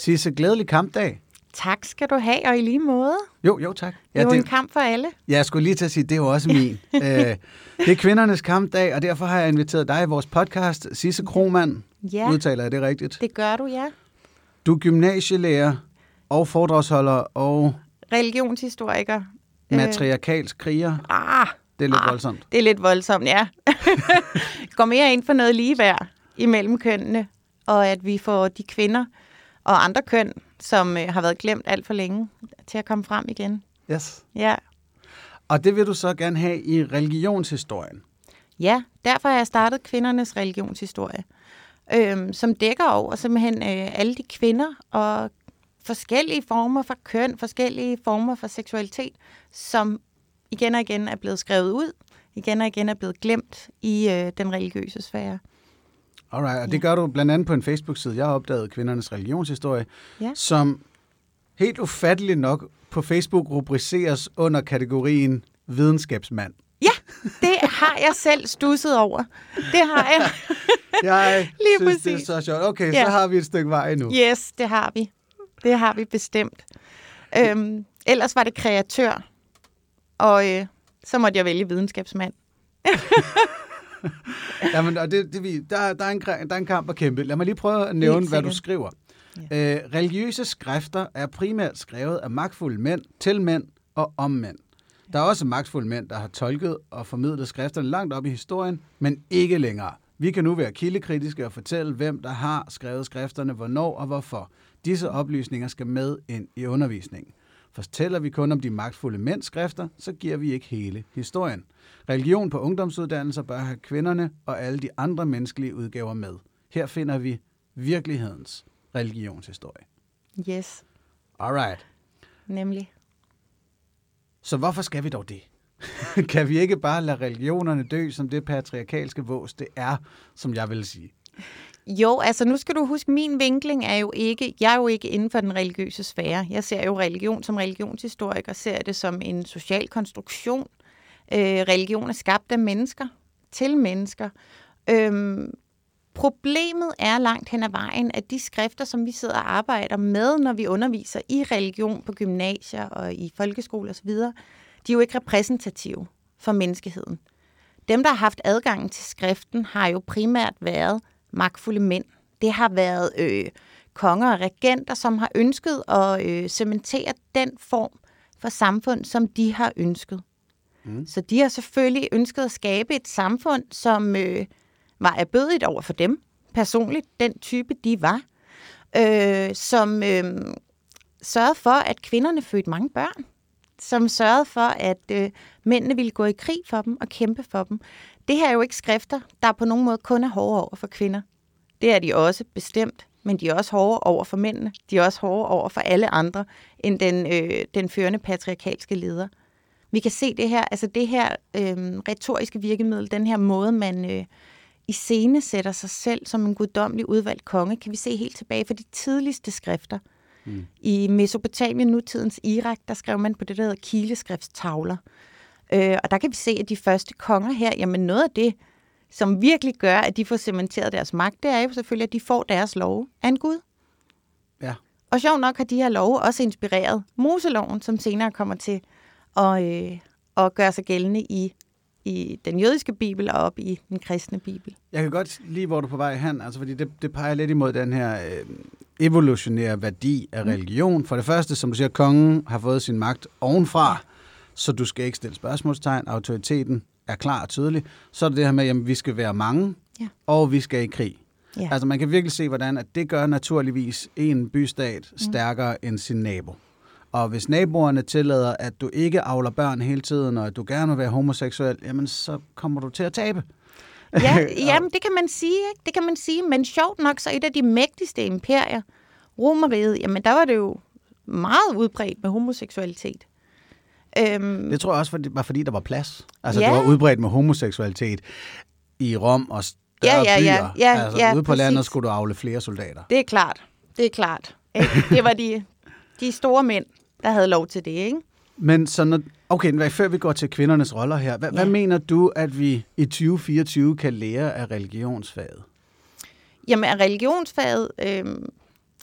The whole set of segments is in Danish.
Sisse, glædelig kampdag. Tak skal du have, og i lige måde. Jo, tak. Det er jo en kamp for alle. Ja, jeg skulle lige til at sige, det er jo også min. Det er kvindernes kampdag, og derfor har jeg inviteret dig i vores podcast, Sisse Krohmann. Ja. Udtaler jeg det rigtigt? Det gør du, ja. Du er gymnasielærer og foredragsholder og religionshistoriker. Matriarkalsk kriger. Det er lidt voldsomt. Det er lidt voldsomt, ja. Går mere ind for noget ligeværd imellem kønnene, og at vi får de kvinder og andre køn, som har været glemt alt for længe, til at komme frem igen. Yes. Ja. Og det vil du så gerne have i religionshistorien? Ja, derfor har jeg startet kvindernes religionshistorie, som dækker over simpelthen alle de kvinder og forskellige former for køn, forskellige former for seksualitet, som igen og igen er blevet skrevet ud, igen og igen er blevet glemt i den religiøse sfære. Alright, og det gør du blandt andet på en Facebook-side. Jeg har opdaget kvindernes religionshistorie, som helt ufatteligt nok på Facebook rubriceres under kategorien videnskabsmand. Ja, det har jeg selv studset over. Det har jeg. Jeg lige synes, præcis. Det er så sjovt. Okay, så har vi et stykke vej nu. Yes, det har vi. Det har vi bestemt. Ellers var det kreatør, og så måtte jeg vælge videnskabsmand. Jamen, og der er en kamp at kæmpe. Lad mig lige prøve at nævne, hvad du skriver. Ja. Religiøse skrifter er primært skrevet af magtfulde mænd til mænd og om mænd. Der er også magtfulde mænd, der har tolket og formidlet skrifterne langt op i historien, men ikke længere. Vi kan nu være kildekritiske og fortælle, hvem der har skrevet skrifterne, hvornår og hvorfor. Disse oplysninger skal med ind i undervisningen. Fortæller vi kun om de magtfulde mænds skrifter, så giver vi ikke hele historien. Religion på ungdomsuddannelser bør have kvinderne og alle de andre menneskelige udgaver med. Her finder vi virkelighedens religionshistorie. Yes. Alright. Nemlig. Så hvorfor skal vi dog det? Kan vi ikke bare lade religionerne dø, som det patriarkalske vås det er, som jeg vil sige? Jo, altså nu skal du huske, min vinkling er jo ikke, jeg er jo ikke inden for den religiøse sfære. Jeg ser jo religion som religionshistoriker, ser det som en social konstruktion. Religion er skabt af mennesker, til mennesker. Problemet er langt hen ad vejen, at de skrifter, som vi sidder og arbejder med, når vi underviser i religion på gymnasier og i folkeskoler osv., de er jo ikke repræsentative for menneskeheden. Dem, der har haft adgangen til skriften, har jo primært været magtfulde mænd. Det har været konger og regenter, som har ønsket at cementere den form for samfund, som de har ønsket. Så de har selvfølgelig ønsket at skabe et samfund, som var erbødigt over for dem, personligt, den type de var, som sørgede for, at kvinderne fødte mange børn, som sørgede for, at mændene ville gå i krig for dem og kæmpe for dem. Det her er jo ikke skrifter, der på nogen måde kun er hårde over for kvinder. Det er de også bestemt, men de er også hårde over for mændene. De er også hårde over for alle andre end den førende patriarkalske leder. Vi kan se det her, altså det her retoriske virkemiddel, den her måde, man iscenesætter sig selv som en guddommelig udvalgt konge, kan vi se helt tilbage fra de tidligste skrifter. I Mesopotamien, nutidens Irak, der skrev man på det, der hedder kileskriftstavler. Og der kan vi se, at de første konger her, jamen noget af det, som virkelig gør, at de får cementeret deres magt, det er jo selvfølgelig, at de får deres love af en gud. Ja. Og sjovt nok har de her love også inspireret Moseloven, som senere kommer til at gøre sig gældende i den jødiske bibel og op i den kristne bibel. Jeg kan godt lide, hvor du er på vej hen, altså fordi det peger lidt imod den her evolutionære værdi af religion. For det første, som du siger, kongen har fået sin magt ovenfra, så du skal ikke stille spørgsmålstegn. Autoriteten er klar og tydelig. Så er det her med, at vi skal være mange, og vi skal i krig. Ja. Altså man kan virkelig se, hvordan at det gør naturligvis en bystat stærkere end sin nabo. Og hvis naboerne tillader, at du ikke avler børn hele tiden, og at du gerne vil være homoseksuel, jamen så kommer du til at tabe. Ja, jamen det kan man sige, ikke? Det kan man sige, men sjovt nok så et af de mægtigste imperier, Romerriget, jamen der var det jo meget udbredt med homoseksualitet. Det tror jeg også var fordi der var plads. Altså det var udbredt med homoseksualitet i Rom og større byer. Ude på landet skulle du avle flere soldater. Det er klart. Det var de store mænd, der havde lov til det, ikke? Men så før vi går til kvindernes roller her, hvad mener du, at vi i 2024 kan lære af religionsfaget? Jamen af religionsfaget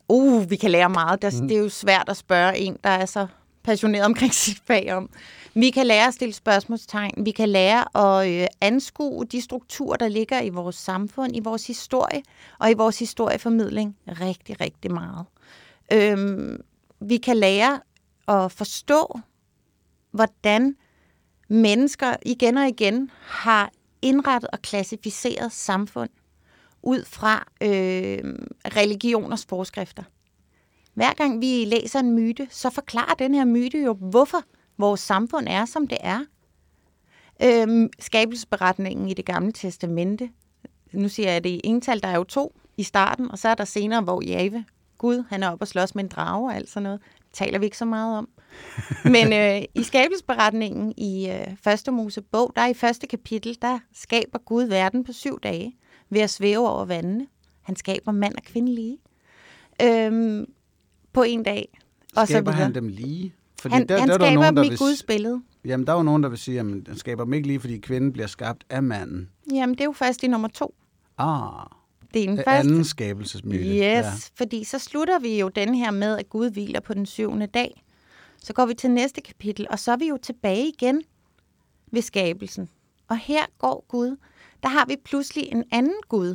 Vi kan lære meget. Det er jo svært at spørge en, der er så passioneret omkring sit fag om. Vi kan lære at stille spørgsmålstegn. Vi kan lære at anskue de strukturer, der ligger i vores samfund, i vores historie og i vores historieformidling rigtig, rigtig meget. Vi kan lære at forstå, hvordan mennesker igen og igen har indrettet og klassificeret samfund ud fra religioners forskrifter. Hver gang vi læser en myte, så forklarer den her myte jo, hvorfor vores samfund er, som det er. Skabelsesberetningen i Det Gamle Testamente, nu siger jeg det i ental, der er jo 2 i starten, og så er der senere, hvor Jave, Gud, han er oppe og slås med en drage og alt sådan noget. Det taler vi ikke så meget om. Men i skabelsesberetningen i 1. Mosebog, der i 1. kapitel, der skaber Gud verden på 7 dage ved at svæve over vandene. Han skaber mand og kvinde lige på en dag. Og skaber så han dem lige? Fordi han skaber dem i Guds billede. Jamen, der er jo nogen, der vil sige, at han skaber dem ikke lige, fordi kvinden bliver skabt af manden. Jamen, det er jo først i nummer 2. Det er den første. Anden skabelsesmyte. Yes, ja. Fordi så slutter vi jo den her med, at Gud hviler på den 7. dag. Så går vi til næste kapitel, og så er vi jo tilbage igen ved skabelsen. Og her går Gud. Der har vi pludselig en anden Gud.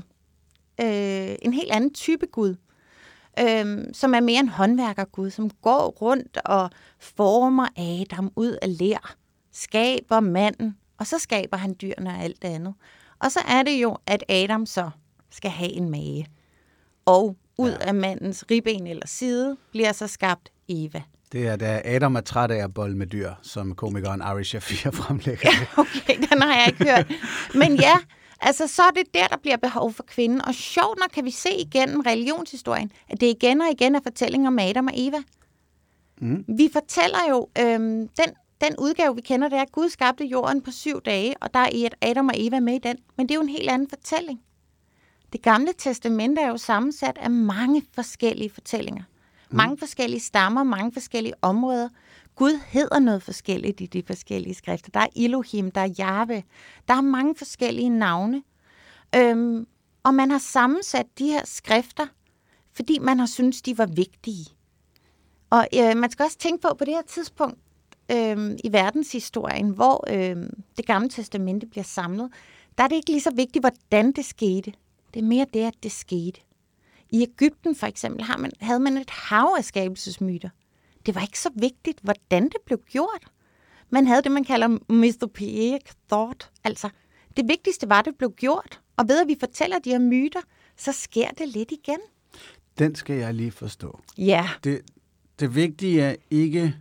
En helt anden type Gud. Som er mere en håndværkergud, som går rundt og former Adam ud af ler, skaber manden, og så skaber han dyrene og alt det andet. Og så er det jo, at Adam så skal have en mage. Og ud af mandens ribben eller side bliver så skabt Eva. Det er, da Adam er træt af at bolle med dyr, som komikeren Ari Shafir fremlægger. Ja, okay, den har jeg ikke hørt. Men ja, altså så er det der bliver behov for kvinden. Og sjovt nok kan vi se igennem religionshistorien, at det igen og igen er fortællinger om Adam og Eva. Vi fortæller jo, den udgave, vi kender, det er, at Gud skabte jorden på 7 dage, og der er et Adam og Eva med i den. Men det er jo en helt anden fortælling. Det Gamle Testamente er jo sammensat af mange forskellige fortællinger. Mange forskellige stammer, mange forskellige områder. Gud hedder noget forskelligt i de forskellige skrifter. Der er Elohim, der er Jahve. Der er mange forskellige navne. Og man har sammensat de her skrifter, fordi man har syntes, de var vigtige. Og man skal også tænke på det her tidspunkt i verdenshistorien, hvor det Gamle Testamente bliver samlet, der er det ikke lige så vigtigt, hvordan det skete. Det er mere det, at det skete. I Egypten for eksempel havde man et hav af skabelsesmyter. Det var ikke så vigtigt, hvordan det blev gjort. Man havde det, man kalder mythopoeic thought. Altså, det vigtigste var, at det blev gjort. Og ved at vi fortæller de her myter, så sker det lidt igen. Den skal jeg lige forstå. Ja. Det vigtige er ikke,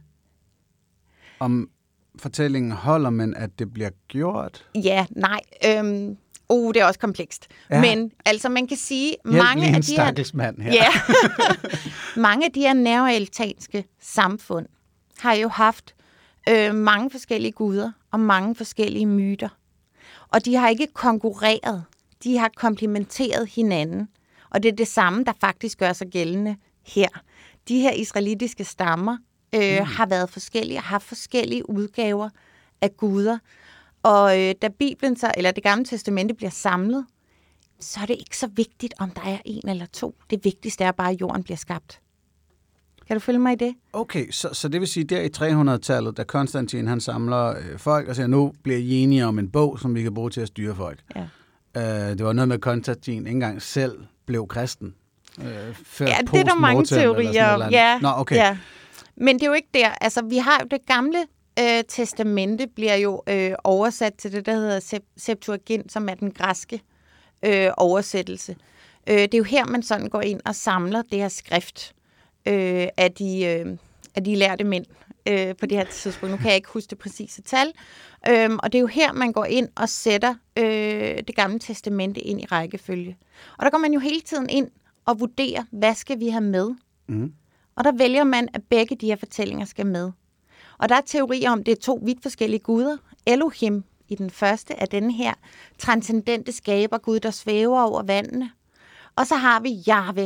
om fortællingen holder, men at det bliver gjort. Ja, nej. Det er også komplekst. Ja. Men altså, man kan sige, mange af de her... Ja, mange af de her neandertalske samfund har jo haft mange forskellige guder og mange forskellige myter. Og de har ikke konkurreret. De har komplementeret hinanden. Og det er det samme, der faktisk gør sig gældende her. De her israelitiske stammer har været forskellige og har forskellige udgaver af guder. Og da Bibelen eller det Gamle Testamente bliver samlet, så er det ikke så vigtigt, om der er 1 eller 2. Det vigtigste er bare, at jorden bliver skabt. Kan du følge mig i det? Okay, så det vil sige, der i 300-tallet, da Konstantin han samler folk og siger, nu bliver I enige om en bog, som vi kan bruge til at styre folk. Ja. Det var noget med, Konstantin ikke engang selv blev kristen. Før det er der mange teorier om. Ja, nå, okay. Ja. Men det er jo ikke der. Altså, vi har jo det Gamle Testamente bliver jo oversat til det, der hedder Septuagint, som er den græske oversættelse. Det er jo her, man sådan går ind og samler det her skrift af de lærte mænd på det her tidspunkt. Nu kan jeg ikke huske det præcise tal. Og det er jo her, man går ind og sætter det Gamle Testamente ind i rækkefølge. Og der går man jo hele tiden ind og vurderer, hvad skal vi have med? Og der vælger man, at begge de her fortællinger skal med. Og der er teorier om, det er 2 vidt forskellige guder. Elohim i den første er den her transcendente skabergud, der svæver over vandene. Og så har vi Jahve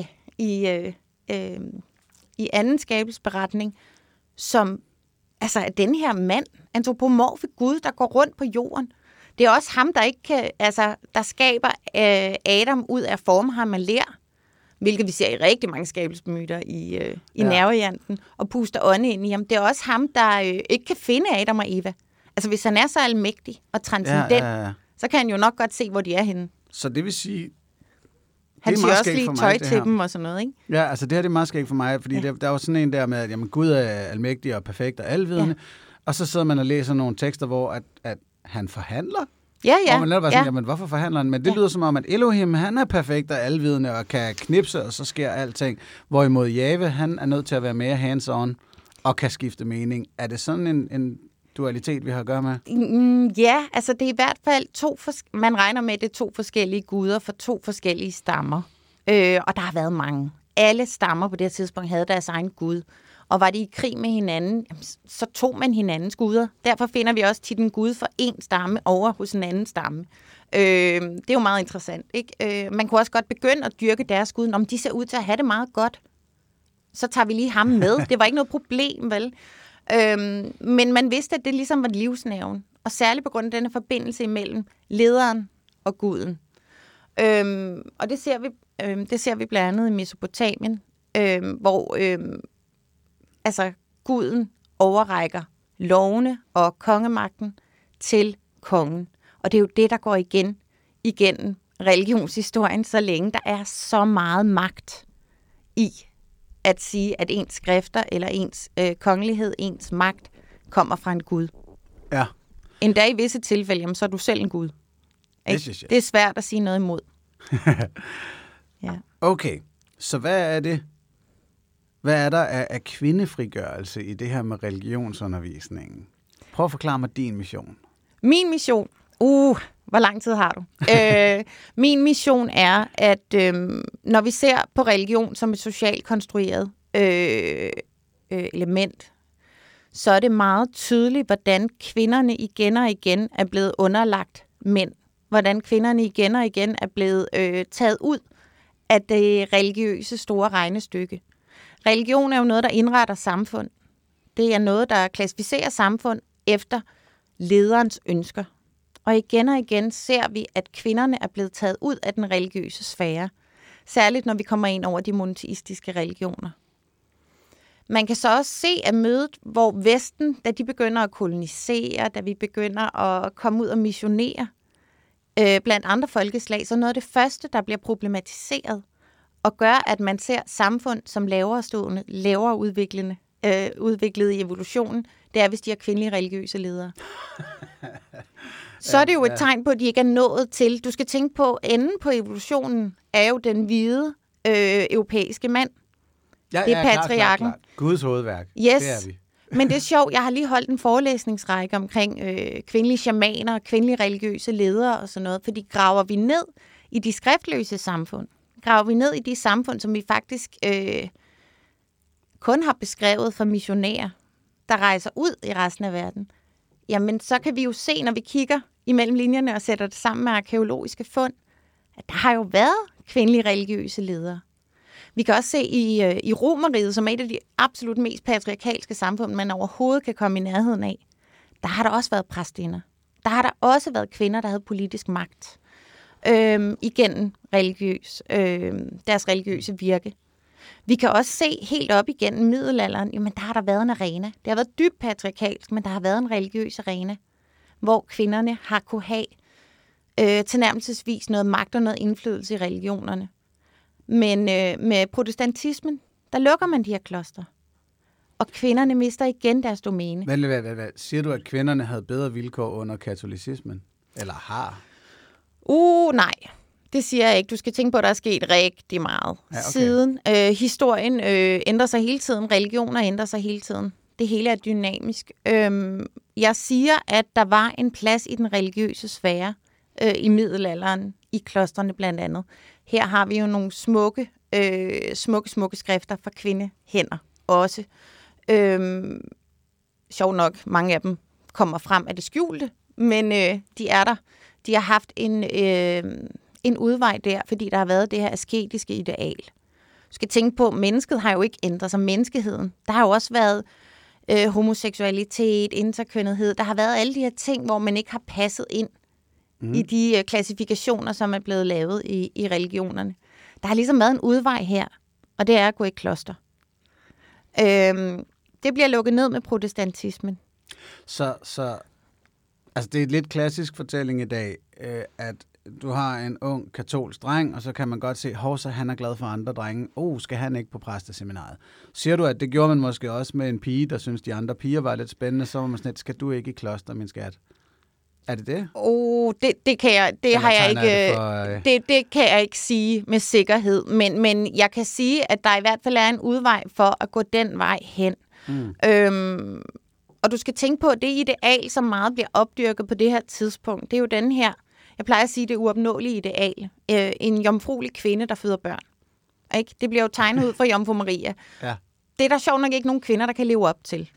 i anden skabelsesberetning, som altså er den her mand, antropomorfe Gud, der går rundt på jorden. Det er også ham, der ikke kan, der skaber Adam ud af at forme ham af ler. hvilket vi ser i rigtig mange skabelsesmyter i nervejanten, og puster ånde ind i ham. Det er også ham, der ikke kan finde Adam og Eva. Altså, hvis han er så almægtig og transcendent, så kan han jo nok godt se, hvor de er henne. Så det vil sige... Han siger også lige tøj til dem og sådan noget, ikke? Ja, altså det her det er meget skægt for mig, fordi der er jo sådan en der med, at jamen, Gud er almægtig og perfekt og alvidende, og så sidder man og læser nogle tekster, hvor at han forhandler. Ja. Og man netop bare sådan, jamen hvorfor forhandler han? Men det lyder som om, at Elohim, han er perfekt og alvidende og kan knipse, og så sker alting. Hvorimod Jave, han er nødt til at være mere hands-on og kan skifte mening. Er det sådan en dualitet, vi har at gøre med? Ja, altså det er i hvert fald man regner med, at det er 2 forskellige guder for 2 forskellige stammer. Og der har været mange. Alle stammer på det her tidspunkt havde deres egen gud. Og var de i krig med hinanden, så tog man hinandens guder. Derfor finder vi også titlen Gud for en stamme over hos en anden stamme. Det er jo meget interessant, ikke? Man kunne også godt begynde at dyrke deres gud, om de ser ud til at have det meget godt. Så tager vi lige ham med. Det var ikke noget problem, vel? Men man vidste, at det ligesom var livsnerven. Og særligt på grund af denne forbindelse imellem lederen og guden. Og det ser vi blandt andet i Mesopotamien, hvor guden overrækker lovene og kongemagten til kongen. Og det er jo det, der går igennem religionshistorien, så længe der er så meget magt i at sige, at ens skrifter eller ens kongelighed, ens magt, kommer fra en gud. Ja. Endda i visse tilfælde, jamen, så er du selv en gud. Yes. Det er svært at sige noget imod. Ja. Okay, så hvad er det? Hvad er der af kvindefrigørelse i det her med religionsundervisningen? Prøv at forklare mig din mission. Min mission? Hvor lang tid har du? Min mission er, at når vi ser på religion som et socialt konstrueret element, så er det meget tydeligt, hvordan kvinderne igen og igen er blevet underlagt mænd. Hvordan kvinderne igen og igen er blevet taget ud af det religiøse store regnestykke. Religion er jo noget, der indretter samfund. Det er noget, der klassificerer samfund efter lederens ønsker. Og igen ser vi, at kvinderne er blevet taget ud af den religiøse sfære. Særligt når vi kommer ind over de monoteistiske religioner. Man kan så også se at mødet, hvor Vesten, da de begynder at kolonisere, da vi begynder at komme ud og missionere blandt andre folkeslag, så noget af det første, der bliver problematiseret, og gør, at man ser samfund som lavere udviklet i evolutionen, det er, hvis de har kvindelige religiøse ledere. Så er det jo et tegn på, at de ikke er nået til. Du skal tænke på, at enden på evolutionen er jo den hvide europæiske mand. Det er patriarken. Klart. Guds hovedværk. Yes. Det er vi. Men det er sjovt, jeg har lige holdt en forelæsningsrække omkring kvindelige shamaner, kvindelige religiøse ledere og sådan noget, fordi graver vi ned i de skriftløse samfund, graver vi ned i de samfund, som vi faktisk kun har beskrevet for missionærer, der rejser ud i resten af verden, jamen så kan vi jo se, når vi kigger imellem linjerne og sætter det sammen med arkæologiske fund, at der har jo været kvindelige religiøse ledere. Vi kan også se i Romerriget, som er et af de absolut mest patriarkalske samfund, man overhovedet kan komme i nærheden af, der har der også været præstinder. Der har der også været kvinder, der havde politisk magt igennem deres religiøse virke. Vi kan også se helt op igennem middelalderen, jamen der har der været en arena. Det har været dybt patriarkalsk, men der har været en religiøs arena, hvor kvinderne har kunne have tilnærmelsesvis noget magt og noget indflydelse i religionerne. Men med protestantismen, der lukker man de her kloster. Og kvinderne mister igen deres domæne. Hvad? Siger du, at kvinderne havde bedre vilkår under katolicismen? Eller har? Nej. Det siger jeg ikke. Du skal tænke på, at der er sket rigtig meget siden. Historien ændrer sig hele tiden. Religioner ændrer sig hele tiden. Det hele er dynamisk. Jeg siger, at der var en plads i den religiøse sfære i middelalderen, i klostrene blandt andet. Her har vi jo nogle smukke skrifter fra kvindehænder også. Sjovt nok, mange af dem kommer frem af det skjulte, men de er der. De har haft en udvej der, fordi der har været det her asketiske ideal. Du skal tænke på, at mennesket har jo ikke ændret sig. Menneskeheden. Der har jo også været homoseksualitet, interkønnethed. Der har været alle de her ting, hvor man ikke har passet ind i de klassifikationer, som er blevet lavet i religionerne. der har ligesom været en udvej her, og det er at gå i kloster. Det bliver lukket ned med protestantismen. Så altså det er et lidt klassisk fortælling i dag, at du har en ung katolsk dreng, og så kan man godt se, så han er glad for andre drenge. Skal han ikke på præsteseminaret? Siger du, at det gjorde man måske også med en pige, der synes de andre piger var lidt spændende, så var man sådan lidt, skal du ikke i kloster, min skat? Er det det? Det kan jeg ikke sige med sikkerhed, men jeg kan sige, at der i hvert fald er en udvej for at gå den vej hen. Og du skal tænke på, at det ideal, som meget bliver opdyrket på det her tidspunkt, det er jo den her, jeg plejer at sige, det uopnåelige ideal. En jomfruelig kvinde, der føder børn. Ikke? Det bliver jo tegnet ud for Jomfru Maria. Ja. Det er der sjovt nok ikke nogen kvinder, der kan leve op til.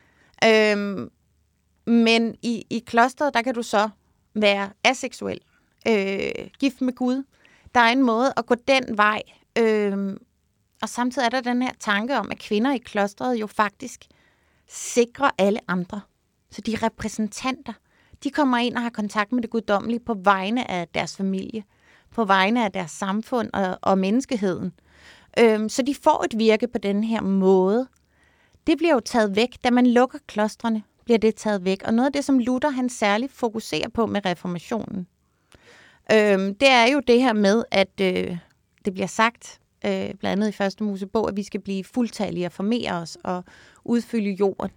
Men i klosteret, der kan du så være aseksuel. Gift med Gud. Der er en måde at gå den vej. Og samtidig er der den her tanke om, at kvinder i klosteret jo faktisk sikrer alle andre. Så de repræsentanter, de kommer ind og har kontakt med det guddommelige på vegne af deres familie, på vegne af deres samfund og menneskeheden. Så de får et virke på den her måde. Det bliver jo taget væk. Da man lukker klostrene, bliver det taget væk. Og noget af det, som Luther han særligt fokuserer på med reformationen, det er jo det her med, at det bliver sagt, blandt andet i Første Mosebog, at vi skal blive fuldtallige og formere os og udfylde jorden.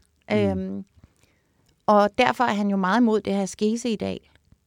Og derfor er han jo meget imod det her askese-ideal.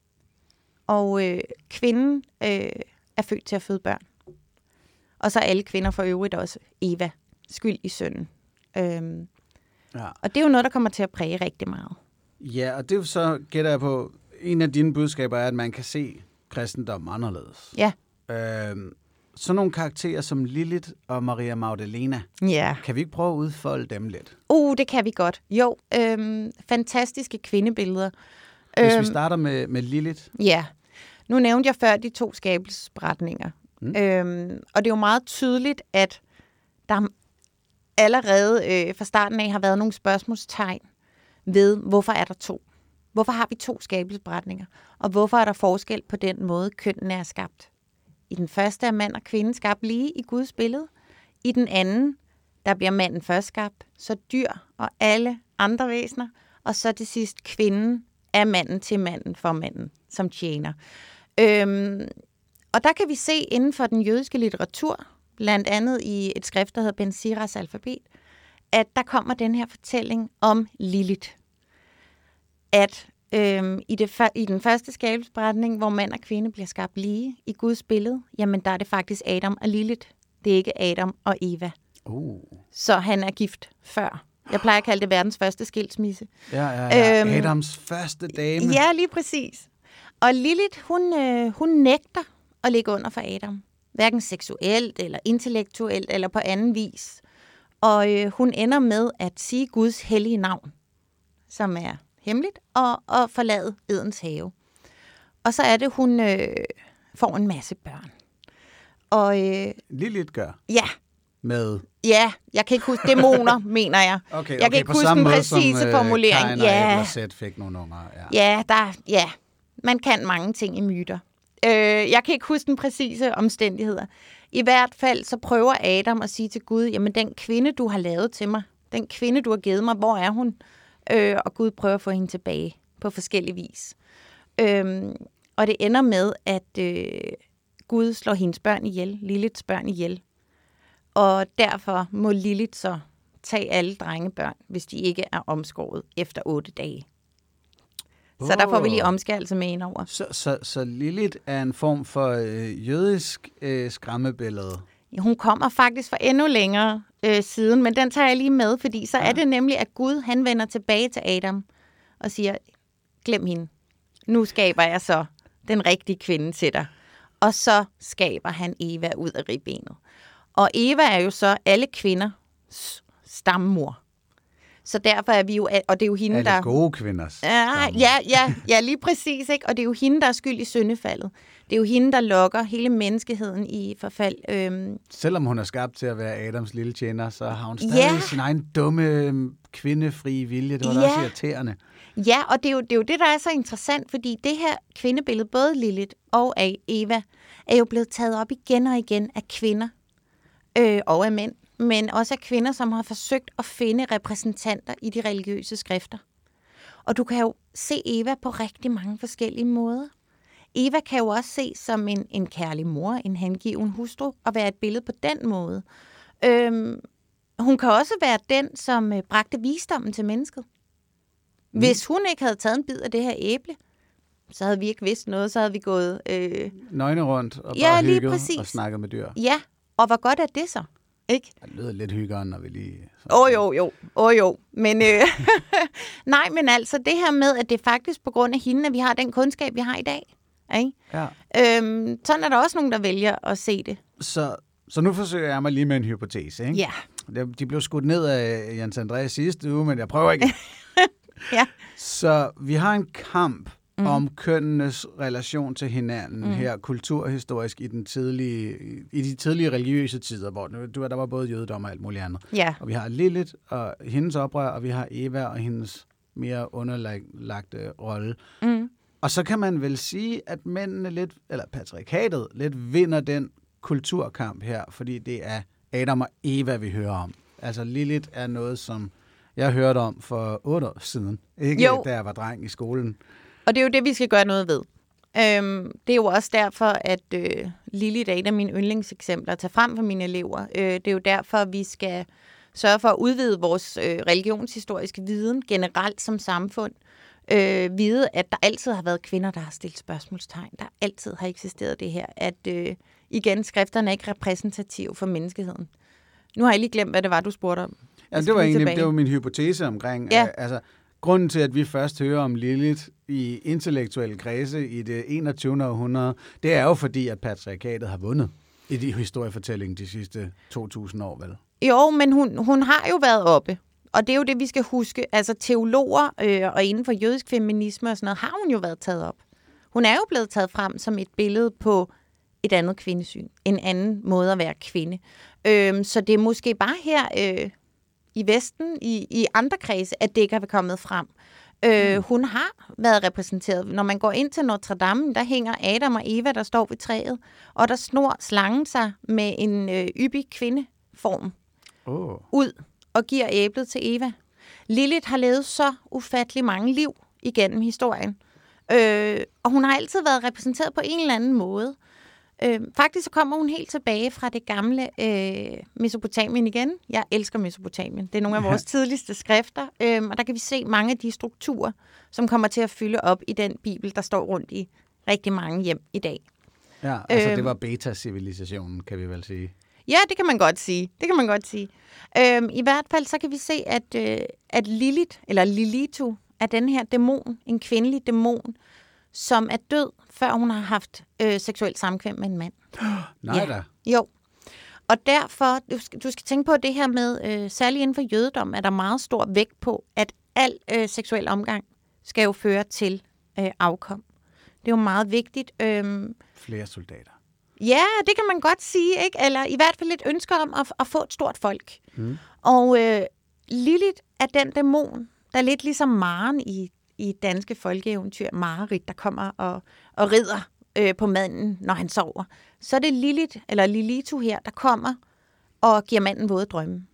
Og kvinden er født til at føde børn. Og så alle kvinder for øvrigt også Eva, skyld i synden. Og det er jo noget, der kommer til at præge rigtig meget. Ja, og det er jo så, gætter jeg på, en af dine budskaber er, at man kan se kristendommen anderledes. Ja. Sådan nogle karakterer som Lilith og Maria Magdalena. Ja. Kan vi ikke prøve at udfolde dem lidt? Det kan vi godt. Jo, fantastiske kvindebilleder. Hvis vi starter med Lilith. Ja. Nu nævnte jeg før de 2 skabelsesberetninger. Og det er jo meget tydeligt, at der allerede fra starten af har været nogle spørgsmålstegn ved, hvorfor er der 2? Hvorfor har vi 2 skabelsesberetninger? Og hvorfor er der forskel på den måde, kønnene er skabt? I den første er mand og kvinde skabt lige i Guds billede. I den anden, der bliver manden først skabt, så dyr og alle andre væsener. Og så til sidst kvinden er manden til manden for manden, som tjener. Og der kan vi se inden for den jødiske litteratur, blandt andet i et skrift, der hedder Ben Siras alfabet, at der kommer den her fortælling om Lilith. At i den første skabelsesberetning, hvor mand og kvinde bliver skabt lige i Guds billede, jamen der er det faktisk Adam og Lilith. Det er ikke Adam og Eva. Så han er gift før. Jeg plejer at kalde det verdens første skilsmisse. Ja. Adams første dame. Ja, lige præcis. Og Lilith, hun nægter at ligge under for Adam. Hverken seksuelt eller intellektuelt eller på anden vis. Og hun ender med at sige Guds hellige navn, som er hemmeligt, og forlade Edens have. Og så er det, hun får en masse børn. Og Lilith gør? Ja. Med? Ja, jeg kan ikke huske dæmoner, mener jeg. Okay, jeg kan ikke huske den præcise formulering. Kain og Abel fik nogle unger. Ja, man kan mange ting i myter. Jeg kan ikke huske den præcise omstændigheder. I hvert fald så prøver Adam at sige til Gud, jamen den kvinde, du har lavet til mig, den kvinde, du har givet mig, hvor er hun? Og Gud prøver at få hende tilbage på forskellige vis. Og det ender med, at Gud slår hendes børn ihjel, Liliths børn ihjel. Og derfor må Lilith så tage alle drengebørn, hvis de ikke er omskåret efter 8 dage. Så der får vi lige omskærelse med ind over. Så Lilith er en form for jødisk skræmmebillede? Hun kommer faktisk for endnu længere siden, men den tager jeg lige med, fordi så er det nemlig, at Gud han vender tilbage til Adam og siger, glem hende. Nu skaber jeg så den rigtige kvinde til dig. Og så skaber han Eva ud af ribbenet. Og Eva er jo så alle kvinders stammor. Så derfor er vi jo, og det er jo hende, alle der... gode kvinders Ja, lige præcis, ikke? Og det er jo hende, der er skyld i syndefaldet. Det er jo hende, der lokker hele menneskeheden i forfald. Selvom hun er skabt til at være Adams lille tjener, så har hun stadig sin egen dumme, kvindefrie vilje. Det var da også irriterende. Ja, og det er jo det, der er så interessant, fordi det her kvindebillede, både Lilith og Eva, er jo blevet taget op igen og igen af kvinder og af mænd, men også af kvinder, som har forsøgt at finde repræsentanter i de religiøse skrifter. Og du kan jo se Eva på rigtig mange forskellige måder. Eva kan jo også ses som en kærlig mor, en hengiven hustru, og være et billede på den måde. Hun kan også være den, som bragte visdommen til mennesket. Hvis hun ikke havde taget en bid af det her æble, så havde vi ikke vidst noget, så havde vi gået... nøgne rundt og bare hygget og snakket med dyr. Ja, og hvor godt er det så? Ikke? Det lyder lidt hyggere, når vi lige... Jo. Men, nej, men altså det her med, at det er faktisk på grund af hende, at vi har den kundskab, vi har i dag. Ikke? Ja. Sådan er der også nogen, der vælger at se det. Så nu forsøger jeg mig lige med en hypotese, ikke? Ja. De blev skudt ned af Jens Andreas sidste uge, men jeg prøver ikke. Ja. Så vi har en kamp om kønnenes relation til hinanden her kulturhistorisk i de tidlige religiøse tider, hvor der var både jødedom og alt muligt andet. Ja. Og vi har Lilith og hendes oprør, og vi har Eva og hendes mere underlagte rolle. Og så kan man vel sige, at mændene lidt, eller patriarkatet lidt vinder den kulturkamp her, fordi det er Adam og Eva, vi hører om. Altså Lilith er noget, som jeg hørte om for 8 år siden, ikke da jeg var dreng i skolen. Og det er jo det, vi skal gøre noget ved. Det er jo også derfor, at Lilith er et af mine yndlingseksempler at tage frem for mine elever. Det er jo derfor, vi skal sørge for at udvide vores religionshistoriske viden generelt som samfund. Vide, at der altid har været kvinder, der har stillet spørgsmålstegn. Der altid har eksisteret det her. At igen, skrifterne er ikke repræsentative for menneskeheden. Nu har jeg lige glemt, hvad det var, du spurgte om. Ja, det var min hypotese omkring. Ja. Altså, grunden til, at vi først hører om Lilith i intellektuelle kredse i det 21. århundrede, det er jo fordi, at patriarkatet har vundet i de historiefortællingen de sidste 2000 år, vel? Jo, men hun har jo været oppe. Og det er jo det, vi skal huske. Altså teologer og inden for jødisk feminisme og sådan noget, har hun jo været taget op. Hun er jo blevet taget frem som et billede på et andet kvindesyn. En anden måde at være kvinde. Så det er måske bare her i Vesten, i andre kredse, at det ikke har kommet frem. Hun har været repræsenteret. Når man går ind til Notre Dame, der hænger Adam og Eva, der står ved træet, og der snor slangen sig med en yppig kvindeform ud og giver æblet til Eva. Lilith har levet så ufattelig mange liv igennem historien. Og hun har altid været repræsenteret på en eller anden måde. Faktisk så kommer hun helt tilbage fra det gamle Mesopotamien igen. Jeg elsker Mesopotamien. Det er nogle af vores tidligste skrifter. Og der kan vi se mange af de strukturer, som kommer til at fylde op i den bibel, der står rundt i rigtig mange hjem i dag. Ja, altså det var beta-civilisationen, kan vi vel sige. Ja, det kan man godt sige. I hvert fald så kan vi se, at Lilith, eller Lilithu, er den her dæmon, en kvindelig dæmon, som er død, før hun har haft seksuelt samkvem med en mand. Nej da. Jo. Og derfor, du skal tænke på det her med, særligt inden for jødedom, er der meget stor vægt på, at al seksuel omgang skal jo føre til afkom. Det er jo meget vigtigt. Flere soldater. Ja, det kan man godt sige, ikke? Eller i hvert fald et ønske om at få et stort folk. Og Lilith er den dæmon, der er lidt ligesom Maren i danske folkeeventyr, Mareridt, der kommer og rider på manden, når han sover. Så er det Lilith, eller Lilithu her, der kommer og giver manden våde drømme.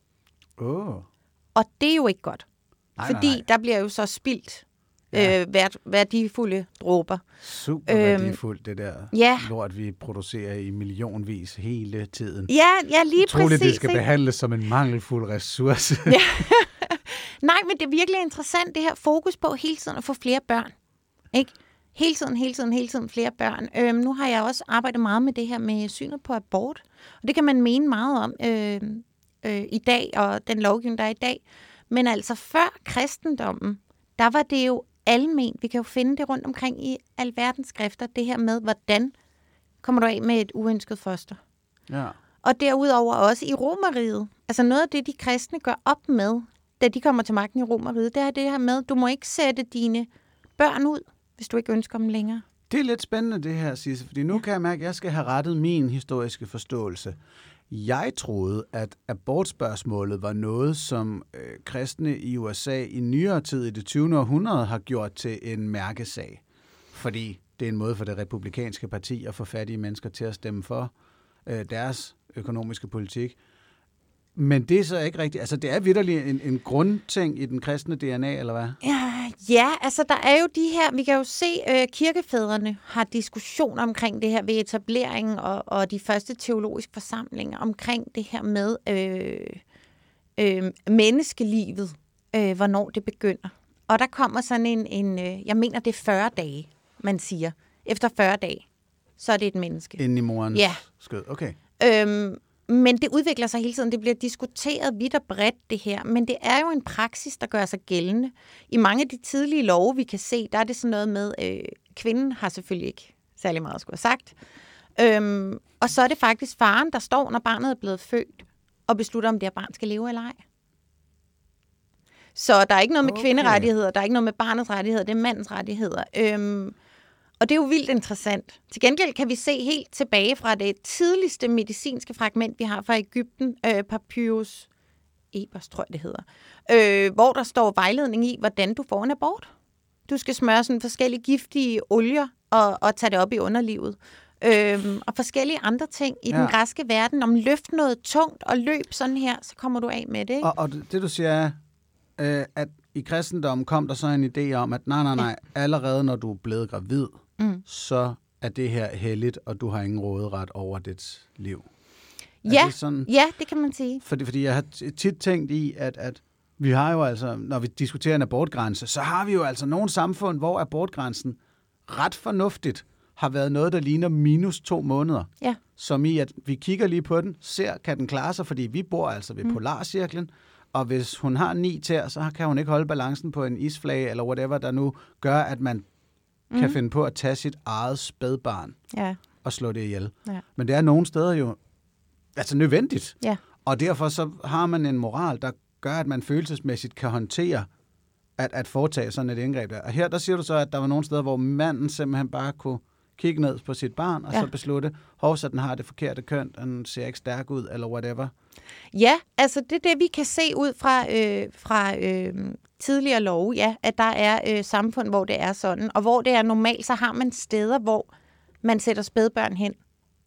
Og det er jo ikke godt. Nej. Der bliver jo så spildt værdifulde dråber. Super værdifuldt, det der lort, vi producerer i millionvis hele tiden. Ja, lige præcis. Utroligt, det skal behandles som en mangelfuld ressource. Ja. Nej, men det er virkelig interessant, det her fokus på hele tiden at få flere børn. Ikke? Hele tiden flere børn. Nu har jeg også arbejdet meget med det her med synet på abort. Og det kan man mene meget om i dag, og den lovgivning, der er i dag. Men altså før kristendommen, der var det jo alment. Vi kan jo finde det rundt omkring i alverdens skrifter, det her med, hvordan kommer du af med et uønsket foster. Ja. Og derudover også i Romerriget. Altså noget af det, de kristne gør op med, da de kommer til magten i Romerriget, det er det her med, du må ikke sætte dine børn ud, hvis du ikke ønsker dem længere. Det er lidt spændende det her, Sisse, fordi nu kan jeg mærke, at jeg skal have rettet min historiske forståelse. Jeg troede, at abortspørgsmålet var noget, som kristne i USA i nyere tid i det 20. århundrede har gjort til en mærkesag. Fordi det er en måde for det republikanske parti at få fattige mennesker til at stemme for deres økonomiske politik. Men det er så ikke rigtigt. Altså, det er vitterlig en grundting i den kristne DNA, eller hvad? Ja, altså, der er jo de her... Vi kan jo se, kirkefædrene har diskussioner omkring det her ved etableringen og de første teologiske forsamlinger omkring det her med menneskelivet, hvornår det begynder. Og der kommer sådan jeg mener, det er 40 dage, man siger. Efter 40 dage, så er det et menneske. Inden i morens skød, okay. Men det udvikler sig hele tiden. Det bliver diskuteret vidt og bredt, det her. Men det er jo en praksis, der gør sig gældende. I mange af de tidlige love, vi kan se, der er det sådan noget med, kvinden har selvfølgelig ikke særlig meget at skulle have sagt. Og så er det faktisk faren, der står, når barnet er blevet født, og beslutter, om det her barn skal leve eller ej. Så der er ikke noget med kvinderettigheder, der er ikke noget med barnets rettigheder, det er mandens rettigheder. Og det er jo vildt interessant. Til gengæld kan vi se helt tilbage fra det tidligste medicinske fragment, vi har fra Egypten, Papyrus Ebers, tror jeg det hedder, hvor der står vejledning i, hvordan du får en abort. Du skal smøre sådan forskellige giftige olier og tage det op i underlivet. Og forskellige andre ting i den græske verden. Om løft noget tungt og løb sådan her, så kommer du af med det. Ikke? Og det du siger er, at i kristendommen kom der så en idé om, at nej, allerede når du er blevet gravid, så er det her helligt, og du har ingen råderet over dit liv. Ja, det kan man sige. Fordi jeg har tit tænkt i, at vi har jo altså, når vi diskuterer en abortgrænse, så har vi jo altså nogle samfund, hvor abortgrænsen ret fornuftigt har været noget, der ligner minus 2 måneder. Ja. Som i, at vi kigger lige på den, ser, kan den klare sig, fordi vi bor altså ved polarcirklen, og hvis hun har 9 tæer, så kan hun ikke holde balancen på en isflage, eller whatever, der nu gør, at man kan finde på at tage sit eget spædbarn og slå det ihjel. Ja. Men det er nogle steder jo altså nødvendigt. Ja. Og derfor så har man en moral, der gør, at man følelsesmæssigt kan håndtere at foretage sådan et indgreb. Og her der siger du så, at der var nogle steder, hvor manden simpelthen bare kunne kigge ned på sit barn, og så beslutte, så den har det forkerte køn, den ser ikke stærk ud, eller whatever. Ja, altså det er det, vi kan se ud fra tidligere love, at der er samfund, hvor det er sådan, og hvor det er normalt, så har man steder, hvor man sætter spædbørn hen.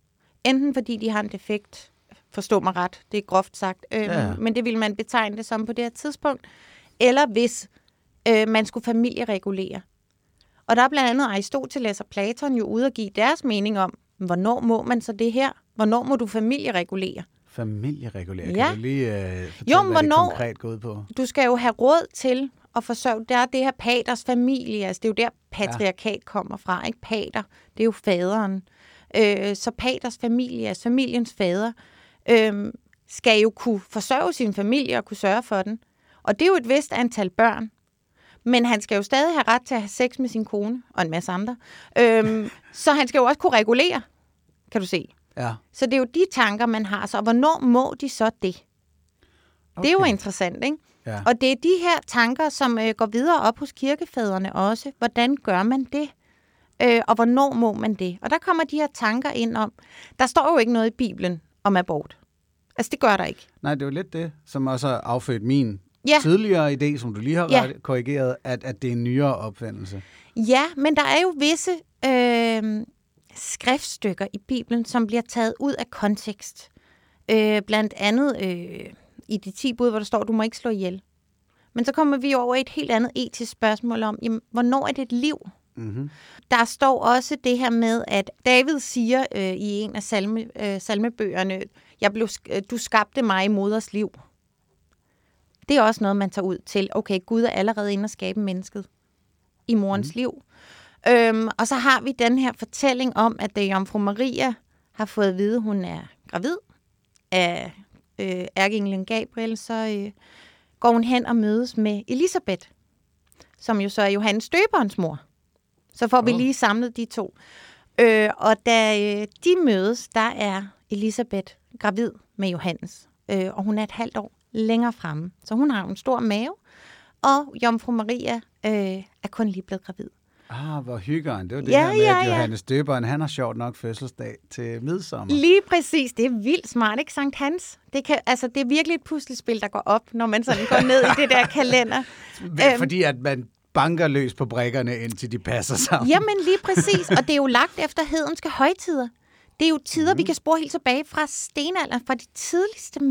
Enten fordi de har en defekt, forstå mig ret, det er groft sagt, men det vil man betegne det som på det her tidspunkt, eller hvis man skulle familieregulere. Og der er blandt andet Aristoteles og Platon jo ude at give deres mening om, hvornår må man så det her? Hvornår må du familieregulere? Familieregulere? Kan du lige fortælle, hvad det konkret går ud på? Du skal jo have råd til at forsørge. Der er det her paters familie. Altså, det er jo der patriarkat kommer fra. Ikke? Pater, det er jo faderen. Så paters familie, altså familiens fader, skal jo kunne forsørge sin familie og kunne sørge for den. Og det er jo et vist antal børn. Men han skal jo stadig have ret til at have sex med sin kone og en masse andre. Så han skal jo også kunne regulere, kan du se. Ja. Så det er jo de tanker, man har. Så hvornår må de så det? Okay. Det er jo interessant, ikke? Ja. Og det er de her tanker, som går videre op hos kirkefædrene også. Hvordan gør man det? Og hvornår må man det? Og der kommer de her tanker ind om, der står jo ikke noget i Bibelen om abort. Altså, det gør der ikke. Nej, det er jo lidt det, som også har affødt min tidligere idé, som du lige har korrigeret, at det er en nyere opfindelse. Ja, men der er jo visse skriftstykker i Bibelen, som bliver taget ud af kontekst. Blandt andet i de 10 bud, hvor der står, du må ikke slå ihjel. Men så kommer vi over et helt andet etisk spørgsmål om, jamen, hvornår er det et liv? Mm-hmm. Der står også det her med, at David siger i en af salmebøgerne, du skabte mig i moders liv. Det er også noget, man tager ud til. Okay, Gud er allerede inde og skabe mennesket i morens liv. Og så har vi den her fortælling om, at da Jomfru Maria har fået at vide, at hun er gravid af ærkeenglen Gabriel, så går hun hen og mødes med Elisabeth, som jo så er Johannes Døberens mor. Så får vi lige samlet de to. Og da de mødes, der er Elisabeth gravid med Johannes. Og hun er et halvt år længere fremme. Så hun har en stor mave, og Jomfru Maria er kun lige blevet gravid. Hvor hyggeren. Det var det her med, at Johannes Døberen, han har sjovt nok fødselsdag til midsommer. Lige præcis. Det er vildt smart, ikke? Sankt Hans. Det er virkelig et puslespil, der går op, når man sådan går ned i det der kalender. Fordi at man banker løs på brikkerne, indtil de passer sammen. Jamen lige præcis, og det er jo lagt efter hedenske højtider. Det er jo tider, vi kan spore helt tilbage fra stenalderen, fra de tidligste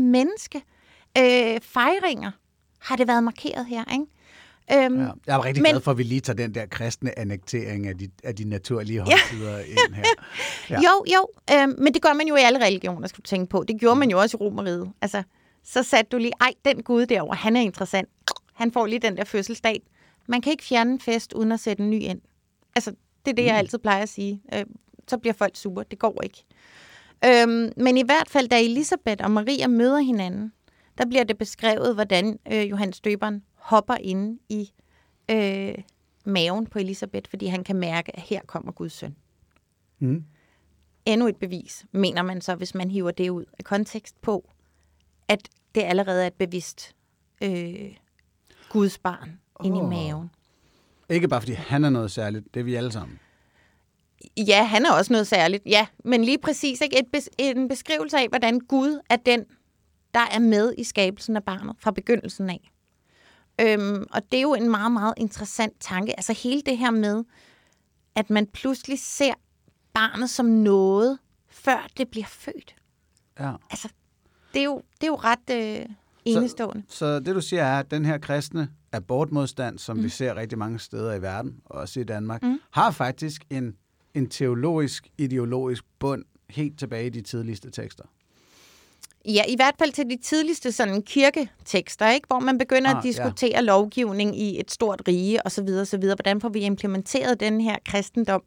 fejringer har det været markeret her, ikke? Jeg er rigtig glad for, at vi lige tager den der kristne annektering af de naturlige højtider ind her. Ja. Jo, men det gør man jo i alle religioner, skal du tænke på. Det gjorde man jo også i Romerriget. Altså, så satte du lige, den gud derovre, han er interessant. Han får lige den der fødselsdag. Man kan ikke fjerne en fest, uden at sætte en ny ind. Altså, det er det, jeg altid plejer at sige. Så bliver folk sure. Det går ikke. Men i hvert fald, da Elisabeth og Maria møder hinanden, der bliver det beskrevet, hvordan Johannes Døberen hopper inde i maven på Elisabeth, fordi han kan mærke, at her kommer Guds søn. Endnu et bevis, mener man så, hvis man hiver det ud af kontekst på, at det allerede er et bevidst Guds barn inde i maven. Ikke bare fordi han er noget særligt, det er vi alle sammen. Ja, han er også noget særligt, ja. Men lige præcis ikke en beskrivelse af, hvordan Gud er den, der er med i skabelsen af barnet fra begyndelsen af. Og det er jo en meget, meget interessant tanke. Altså hele det her med, at man pludselig ser barnet som noget, før det bliver født. Ja. Altså, det er jo ret enestående. Så det du siger er, at den her kristne abortmodstand, som vi ser rigtig mange steder i verden, også i Danmark, har faktisk en teologisk, ideologisk bund helt tilbage i de tidligste tekster. Ja, i hvert fald til de tidligste sådan kirketekster, ikke? Hvor man begynder at diskutere lovgivning i et stort rige osv. osv. Hvordan får vi implementeret den her kristendom?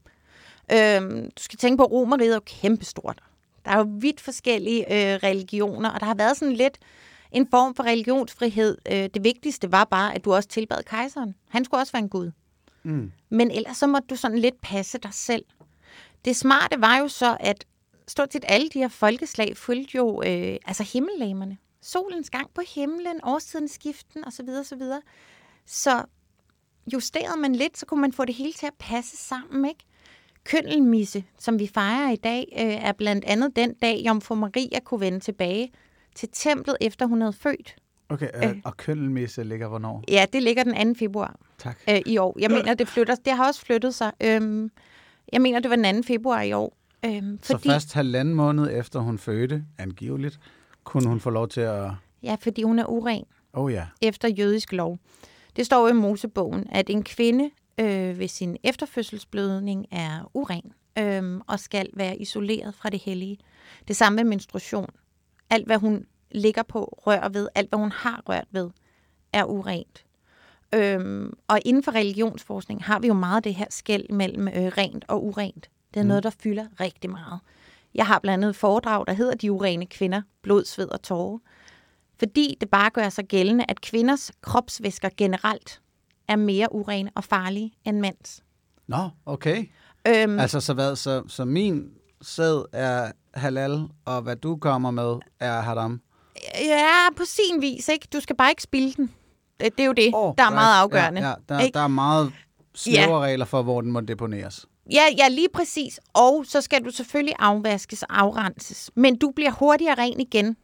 Du skal tænke på, at Romerriget er jo kæmpestort. Der er jo vidt forskellige religioner, og der har været sådan lidt en form for religionsfrihed. Det vigtigste var bare, at du også tilbad kejseren. Han skulle også være en gud. Men ellers så måtte du sådan lidt passe dig selv. Det smarte var jo så, at stort set alle de her folkeslag fulgte jo himmellegemerne. Solens gang på himlen, årstidens skiften osv. osv. Så justerede man lidt, så kunne man få det hele til at passe sammen, ikke? Køndelmisse, som vi fejrer i dag, er blandt andet den dag, Jomfru Maria kunne vende tilbage til templet, efter hun havde født. Okay, og køndelmisse ligger hvornår? Ja, det ligger den 2. februar i år. Jeg mener, det har også flyttet sig. Jeg mener, det var den 2. februar i år. Så først 1,5 måned efter hun fødte, angiveligt, kunne hun få lov til at... Ja, fordi hun er uren. Ja. Efter jødisk lov. Det står jo i Mosebogen, at en kvinde ved sin efterfødselsblødning er uren og skal være isoleret fra det hellige. Det samme med menstruation. Alt, hvad hun ligger på, rører ved, alt, hvad hun har rørt ved, er urent. Og inden for religionsforskning har vi jo meget det her skel mellem rent og urent. Det er noget, der fylder rigtig meget. Jeg har blandt andet et foredrag, der hedder De urene kvinder, blod, sved og tårer. Fordi det bare gør sig gældende, at kvinders kropsvæsker generelt er mere urene og farlige end mænds. Nå, okay. Så min sæd er halal, og hvad du kommer med er haram? Ja, på sin vis, ikke? Du skal bare ikke spilde den. Det er jo det, der er meget afgørende. Ja, der er meget snævre regler for, hvor den må deponeres. Ja, lige præcis. Og så skal du selvfølgelig afvaskes og afrenses. Men du bliver hurtigere ren igen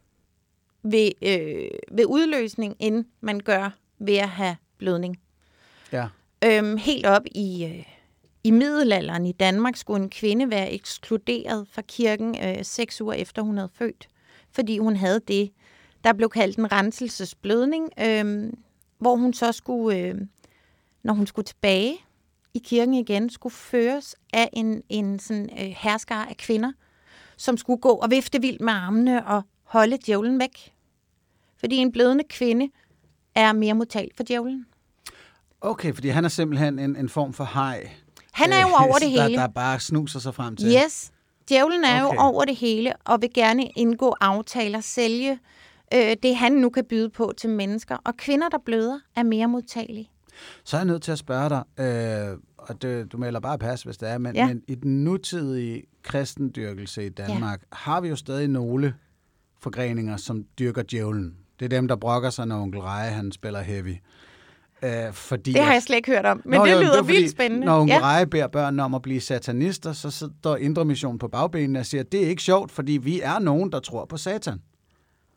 ved udløsning, end man gør ved at have blødning. Ja. Helt op i middelalderen i Danmark skulle en kvinde være ekskluderet fra kirken 6 uger efter hun havde født, fordi hun havde det, der blev kaldt en renselsesblødning, hvor hun så skulle, når hun skulle tilbage i kirken igen, skulle føres af en sådan herskar af kvinder, som skulle gå og vifte vildt med armene og holde djævlen væk. Fordi en blødende kvinde er mere modtagelig for djævlen. Okay, fordi han er simpelthen en form for haj. Han er jo over det hele. Der bare snuser sig frem til. Yes, djævlen er jo over det hele, og vil gerne indgå aftaler, sælge det, han nu kan byde på til mennesker. Og kvinder, der bløder, er mere modtagelige. Så er jeg nødt til at spørge dig, og du melder bare pas, hvis det er, men i den nutidige kristendyrkelse i Danmark, har vi jo stadig nogle forgreninger, som dyrker djævlen. Det er dem, der brokker sig, når onkel Reje, han spiller heavy. Fordi det har jeg slet ikke hørt om, men det lyder vildt spændende. Når onkel Reje beder børnene om at blive satanister, så står Indre Mission på bagbenene og siger, at det er ikke sjovt, fordi vi er nogen, der tror på Satan.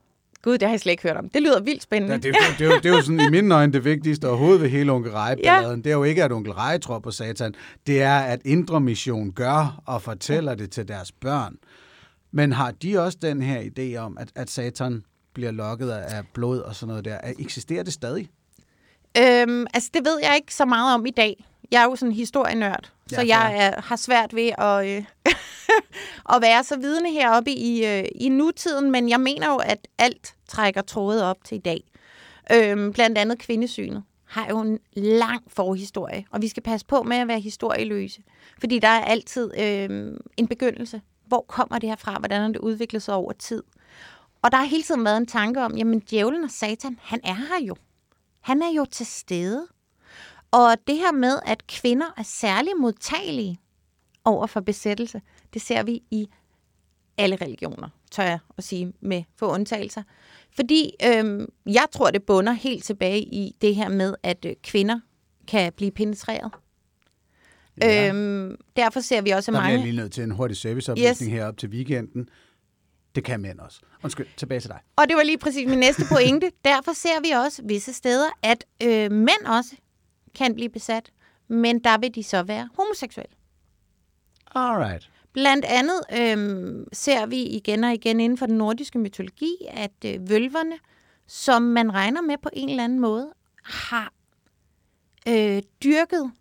Gud, det har jeg slet ikke hørt om. Det lyder vildt spændende. Ja, det er jo sådan i mine øjne det vigtigste overhovedet ved hele Onkel Rej-balladen. Ja. Det er jo ikke, at Onkel Rej tror på Satan. Det er, at Indre Mission gør og fortæller det til deres børn. Men har de også den her idé om, at Satan bliver lokket af blod og sådan noget der? Eksisterer det stadig? Altså, det ved jeg ikke så meget om i dag. Jeg er jo sådan en historienørd, så jeg har svært ved at være så vidende heroppe i nutiden, men jeg mener jo, at alt trækker trådet op til i dag. Blandt andet kvindesynet har jo en lang forhistorie, og vi skal passe på med at være historieløse, fordi der er altid en begyndelse. Hvor kommer det her fra? Hvordan har det udviklet sig over tid? Og der har hele tiden været en tanke om, jamen djævlen og Satan, han er her jo. Han er jo til stede. Og det her med, at kvinder er særlig modtagelige over for besættelse, det ser vi i alle religioner, tør jeg at sige, med få undtagelser. Fordi jeg tror, det bunder helt tilbage i det her med, at kvinder kan blive penetreret. Ja. Derfor ser vi også mange... Der bliver lige nødt til en hurtig serviceoplysning herop til weekenden. Det kan mænd også. Undskyld, tilbage til dig. Og det var lige præcis min næste pointe. Derfor ser vi også visse steder, at mænd også kan blive besat, men der vil de så være homoseksuelle. Alright. Blandt andet ser vi igen og igen inden for den nordiske mytologi, at vølverne, som man regner med på en eller anden måde, har dyrket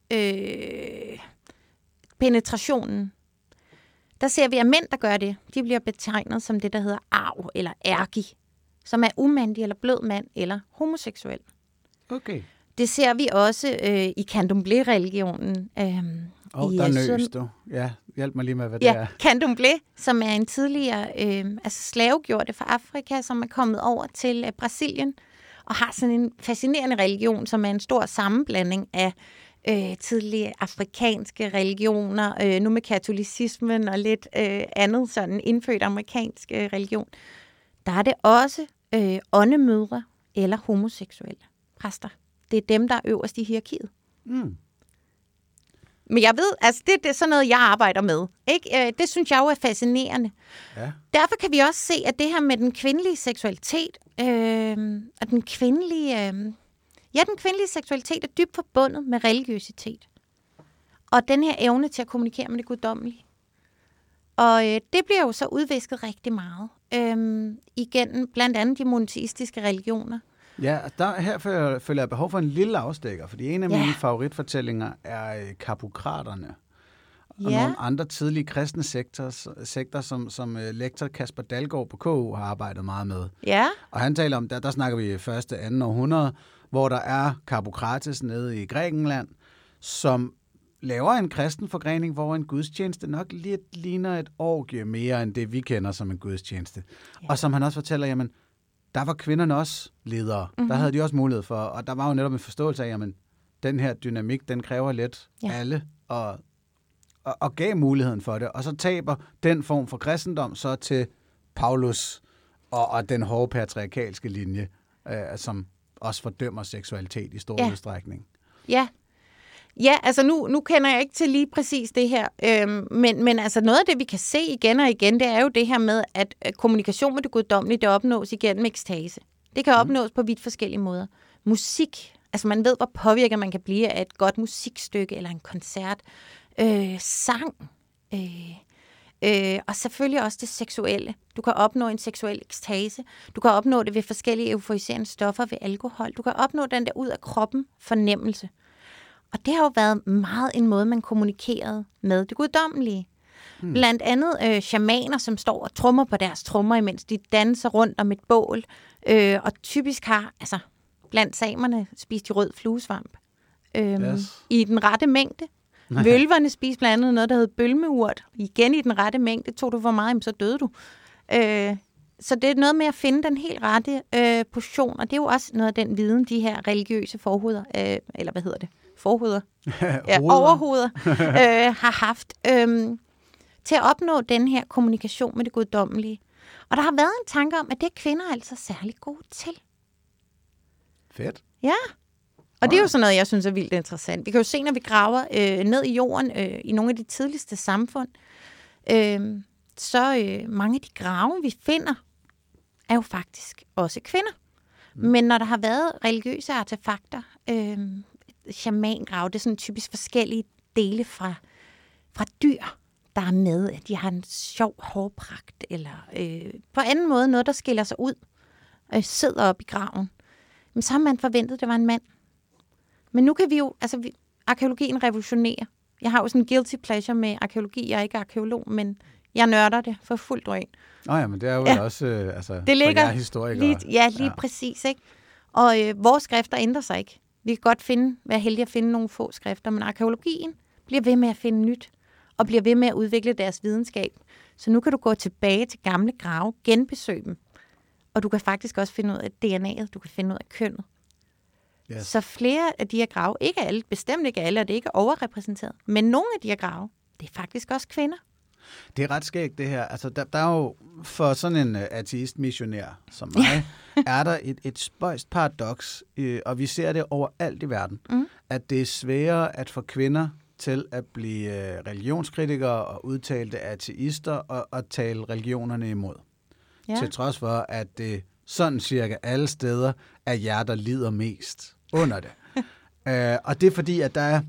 penetrationen. Der ser vi, at mænd, der gør det, de bliver betegnet som det, der hedder arv eller ergi, som er umandig eller blød mand eller homoseksuel. Okay. Det ser vi også i candomblé-religionen. Der nøs du. Ja, hjælp mig lige med, hvad det er. Candomblé, som er en tidligere slavegjorte fra Afrika, som er kommet over til Brasilien, og har sådan en fascinerende religion, som er en stor sammenblanding af tidlige afrikanske religioner, nu med katolicismen og lidt andet sådan indfødt amerikansk religion. Der er det også åndemødre eller homoseksuelle præster. Det er dem, der er øverst i hierarkiet. Mm. Men jeg ved, altså det er sådan noget, jeg arbejder med. Ikke? Det synes jeg jo er fascinerende. Ja. Derfor kan vi også se, at det her med den kvindelige seksualitet, og den kvindelige seksualitet er dybt forbundet med religiøsitet. Og den her evne til at kommunikere med det guddommelige. Og det bliver jo så udvisket rigtig meget. Igen, blandt andet de monoteistiske religioner. Ja, her føler jeg behov for en lille afstikker, fordi en af mine favoritfortællinger er Kapokraterne. Og nogle andre tidlige kristne sekter som lektor Kasper Dalgaard på KU har arbejdet meget med. Ja. Og han taler om, der snakker vi første og anden århundrede, hvor der er Kapokrates nede i Grækenland, som laver en kristen forgrening, hvor en gudstjeneste nok lidt ligner et orgie mere end det, vi kender som en gudstjeneste. Ja. Og som han også fortæller, jamen, der var kvinderne også ledere. Mm-hmm. Der havde de også mulighed for, og der var jo netop en forståelse af, jamen, den her dynamik, den kræver lidt alle, og gav muligheden for det. Og så taber den form for kristendom så til Paulus og den hårde patriarkalske linje, som også fordømmer seksualitet i stor udstrækning. Ja. Ja, altså nu kender jeg ikke til lige præcis det her, men altså noget af det, vi kan se igen og igen, det er jo det her med, at kommunikation med det guddommelige, det opnås igennem ekstase. Det kan opnås på vidt forskellige måder. Musik, altså man ved, hvor påvirket man kan blive af et godt musikstykke eller en koncert. Sang, og selvfølgelig også det seksuelle. Du kan opnå en seksuel ekstase. Du kan opnå det ved forskellige euforiserende stoffer, ved alkohol. Du kan opnå den der ud af kroppen fornemmelse. Og det har jo været meget en måde, man kommunikerede med det guddommelige. Blandt andet shamaner, som står og trommer på deres trommer, imens de danser rundt om et bål. Og typisk har, altså blandt samerne, spist de rød fluesvamp. I den rette mængde. Vølverne spiser blandt andet noget, der hedder bølmeurt. Igen i den rette mængde. Tog du for meget, så døde du. Så det er noget med at finde den helt rette portion. Og det er jo også noget af den viden, de her religiøse forhoveder, eller hvad hedder det? Forhoveder? Overhoveder har haft til at opnå den her kommunikation med det guddommelige. Og der har været en tanke om, at det er kvinder altså særlig gode til. Fedt. Ja. Og det er jo sådan noget, jeg synes er vildt interessant. Vi kan jo se, når vi graver ned i jorden i nogle af de tidligste samfund, så mange af de grave, vi finder, er jo faktisk også kvinder. Men når der har været religiøse artefakter, shamangrave, det er sådan typisk forskellige dele fra dyr, der er med, at de har en sjov hårpragt, eller på anden måde noget, der skiller sig ud, sidder op i graven. Men så har man forventet, at det var en mand. Men nu kan vi jo, arkæologien revolutionerer. Jeg har jo sådan en guilty pleasure med arkæologi. Jeg er ikke arkeolog, men jeg nørder det for fuldt drøn. Ja, men det er jo også, det ligger for jer historikere. Lige præcis, ikke? Og vores skrifter ændrer sig ikke. Vi kan godt være heldige at finde nogle få skrifter, men arkæologien bliver ved med at finde nyt, og bliver ved med at udvikle deres videnskab. Så nu kan du gå tilbage til gamle grave, genbesøge dem, og du kan faktisk også finde ud af DNA'et, du kan finde ud af kønnet. Yes. Så flere af de her grave, ikke alle, bestemt ikke alle, og det er ikke overrepræsenteret, men nogle af de her grave, det er faktisk også kvinder. Det er ret skægt, det her. Altså, der er jo for sådan en ateist-missionær som mig, er der et spøjst paradoks, og vi ser det overalt i verden, at det er sværere at få kvinder til at blive religionskritikere og udtalte ateister og tale religionerne imod. Ja. Til trods for, at det sådan cirka alle steder er jer, der lider mest under det. Og det er fordi, at der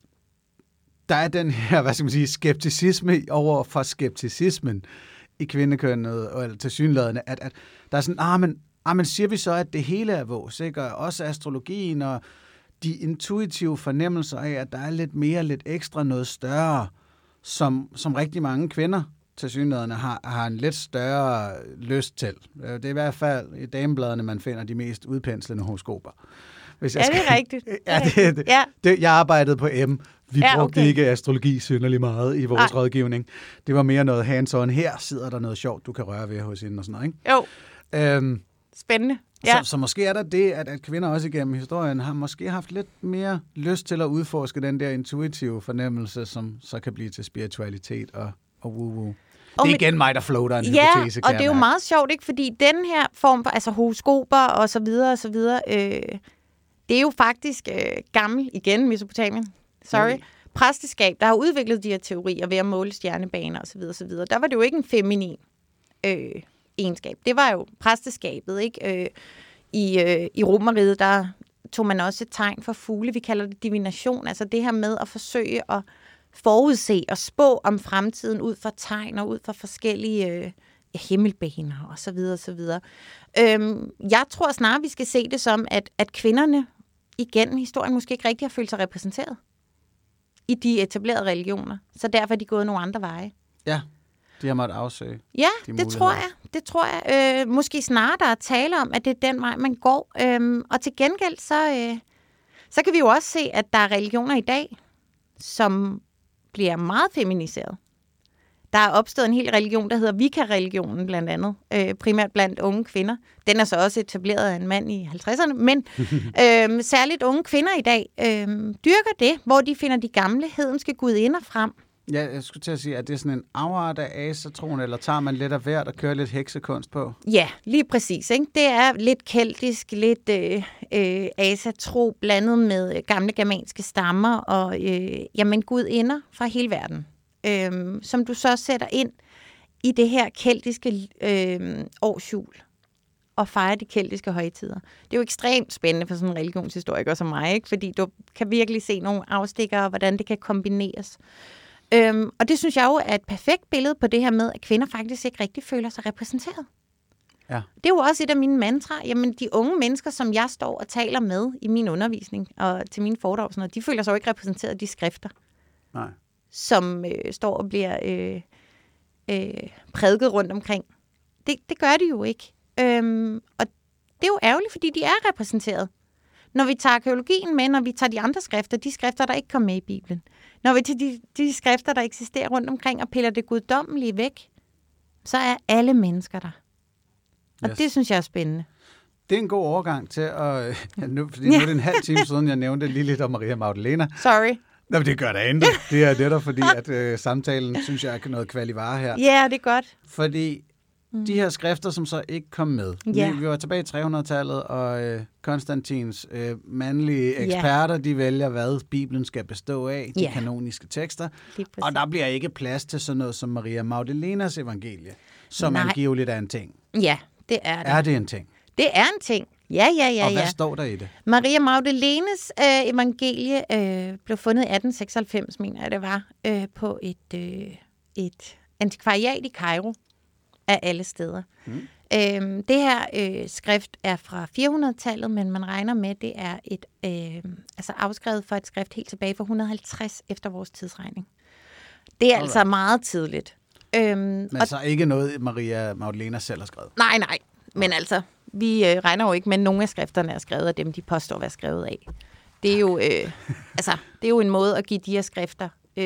er den her, hvad skal man sige, skepticisme over for skepticismen i kvindekønnet, og tilsyneladende, at der er sådan, men siger vi så, at det hele er vores, ikke? Og også astrologien og de intuitive fornemmelser af, at der er lidt mere, lidt ekstra, noget større, som rigtig mange kvinder tilsyneladende har en lidt større lyst til. Det er i hvert fald i damebladene, man finder de mest udpenslende horoskoper. Det er rigtigt. Jeg arbejdede på M. Vi brugte ikke astrologi synderligt meget i vores rådgivning. Det var mere noget hands-on. Her sidder der noget sjovt, du kan røre ved hos hende og sådan noget, ikke? Jo. Spændende. Ja. Så måske er der det, at kvinder også igennem historien har måske haft lidt mere lyst til at udforske den der intuitive fornemmelse, som så kan blive til spiritualitet og woo-woo. Det er igen mig, der floater en hypotese. Ja, og det er jo meget sjovt, ikke? Fordi den her form for horoskoper og så videre, det er jo faktisk gammel, igen, Mesopotamien, præsteskab, der har udviklet de her teorier ved at måle stjernebaner og så videre. Der var det jo ikke en feminin egenskab. Det var jo præsteskabet, ikke? I Romerriget, der tog man også et tegn for fugle. Vi kalder det divination, altså det her med at forsøge at forudse og spå om fremtiden ud fra tegn og ud fra forskellige himmelbaner og så videre. Jeg tror snarere, vi skal se det som, at kvinderne igennem historien måske ikke rigtig har følt sig repræsenteret i de etablerede religioner. Så derfor er de gået nogle andre veje. Ja, de har måttet afsøge. Ja, det tror jeg. Måske snarere der er tale om, at det er den vej, man går. Og til gengæld, så kan vi jo også se, at der er religioner i dag, som bliver meget feminiseret. Der er opstået en hel religion, der hedder Wicca-religionen blandt andet, primært blandt unge kvinder. Den er så også etableret af en mand i 50'erne, men særligt unge kvinder i dag dyrker det, hvor de finder de gamle hedenske gudinder frem. Ja, jeg skulle til at sige, at det er sådan en afart af asatroen, eller tager man lidt af hvert og kører lidt heksekunst på? Ja, lige præcis. Ikke? Det er lidt keltisk, lidt asatro blandet med gamle germanske stammer og gudinder fra hele verden. Som du så sætter ind i det her keltiske årsjul og fejrer de keltiske højtider. Det er jo ekstremt spændende for sådan en religionshistoriker som mig, ikke? Fordi du kan virkelig se nogle afstikkere, hvordan det kan kombineres. Og det synes jeg jo er et perfekt billede på det her med, at kvinder faktisk ikke rigtig føler sig repræsenteret. Ja. Det er jo også et af mine mantraer. Jamen, de unge mennesker, som jeg står og taler med i min undervisning og til mine foredrag og sådan noget, de føler sig jo ikke repræsenteret af de skrifter. Nej. Som står og bliver prædiket rundt omkring. Det gør de jo ikke. Og det er jo ærgerligt, fordi de er repræsenteret. Når vi tager arkeologien med, når vi tager de andre skrifter, de skrifter, der ikke kom med i Bibelen, når vi tager de skrifter, der eksisterer rundt omkring og piller det guddommelige væk, så er alle mennesker der. Og det synes jeg er spændende. Det er en god overgang til at... nu er det en halv time siden, jeg nævnte lige lidt om Maria Magdalena. Sorry. Nå, men det gør der intet. Det er netop fordi, at samtalen, synes jeg, er noget kvalivare her. Ja, det er godt. Fordi de her skrifter, som så ikke kom med. Yeah. Vi var tilbage i 300-tallet, og Konstantins mandlige eksperter, de vælger, hvad Bibelen skal bestå af, de kanoniske tekster. Og der bliver ikke plads til sådan noget som Maria Magdalenas evangelie, som angiveligt er en ting. Ja, det er det. Er det en ting? Det er en ting. Ja. Og hvad står der i det? Maria Magdalenes evangelie blev fundet i 1896, mener jeg det var, på et antikvariat i Kairo af alle steder. Det her skrift er fra 400-tallet, men man regner med, det er et afskrevet for et skrift helt tilbage fra 150 efter vores tidsregning. Det er altså meget tidligt. Men så ikke noget, Maria Magdalena selv har skrevet? Nej. Men altså, vi regner jo ikke med, at nogle af skrifterne er skrevet af dem, de påstår at være skrevet af. Det er jo, det er jo en måde at give de her skrifter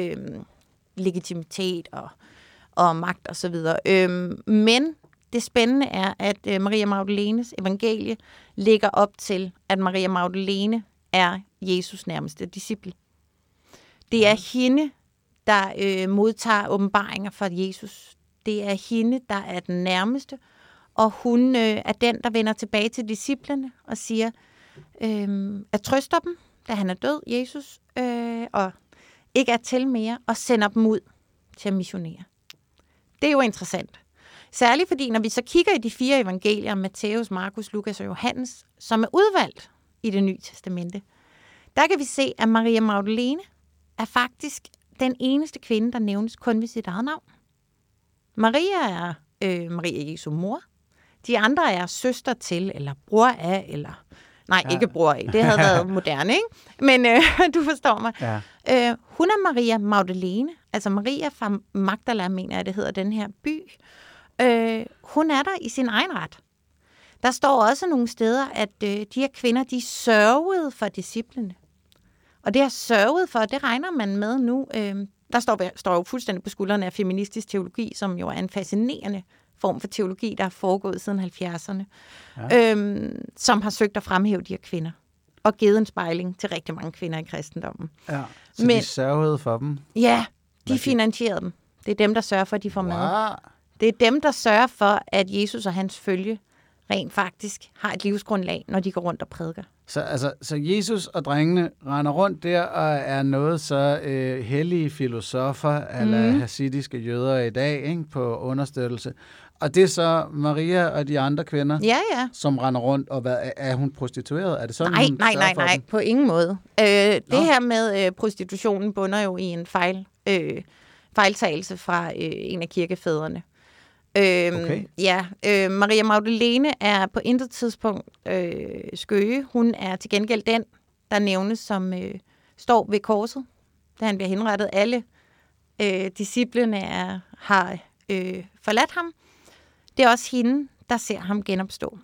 legitimitet og magt og så videre. Men det spændende er, at Maria Magdalenes evangelie ligger op til, at Maria Magdalene er Jesus nærmeste disciple. Det er hende, der modtager åbenbaringer fra Jesus. Det er hende, der er den nærmeste, og hun er den, der vender tilbage til disciplene og siger, at trøster dem, da han er død, Jesus, og ikke er til mere, og sender dem ud til at missionere. Det er jo interessant. Særligt fordi, når vi så kigger i de 4 evangelier, Matthæus, Markus, Lukas og Johannes, som er udvalgt i Det Nye Testamente, der kan vi se, at Maria Magdalene er faktisk den eneste kvinde, der nævnes kun ved sit eget navn. Maria er Maria Jesu mor. De andre er søster til, eller bror af, eller... Nej, ikke bror af. Det havde været moderne, ikke? Men du forstår mig. Ja. Hun er Maria Magdalene. Altså Maria fra Magdala, mener jeg, det hedder den her by. Hun er der i sin egen ret. Der står også nogle steder, at de her kvinder, de sørgede for disciplene. Og det har sørget for, det regner man med nu. Der står jo fuldstændig på skuldrene af feministisk teologi, som jo er en fascinerende form for teologi, der er foregået siden 70'erne, som har søgt at fremhæve de her kvinder, og givet en spejling til rigtig mange kvinder i kristendommen. Ja, så de sørgede for dem? Ja, de finansierede dem. Det er dem, der sørger for, at de får mad. Det er dem, der sørger for, at Jesus og hans følge rent faktisk har et livsgrundlag, når de går rundt og prædiker. Så Jesus og drengene render rundt der og er noget så hellige filosofer, eller hasidiske jøder i dag, ikke, på understøttelse. Og det er så Maria og de andre kvinder, som render rundt, og er hun prostitueret? Er det sådan, nej, på ingen måde. Det her med prostitutionen bunder jo i en fejltagelse fra en af kirkefædrene. Maria Magdalene er på intet tidspunkt skøge. Hun er til gengæld den, der nævnes, som står ved korset, da han bliver henrettet. Alle disciplene har forladt ham. Det er også hende, der ser ham genopstå.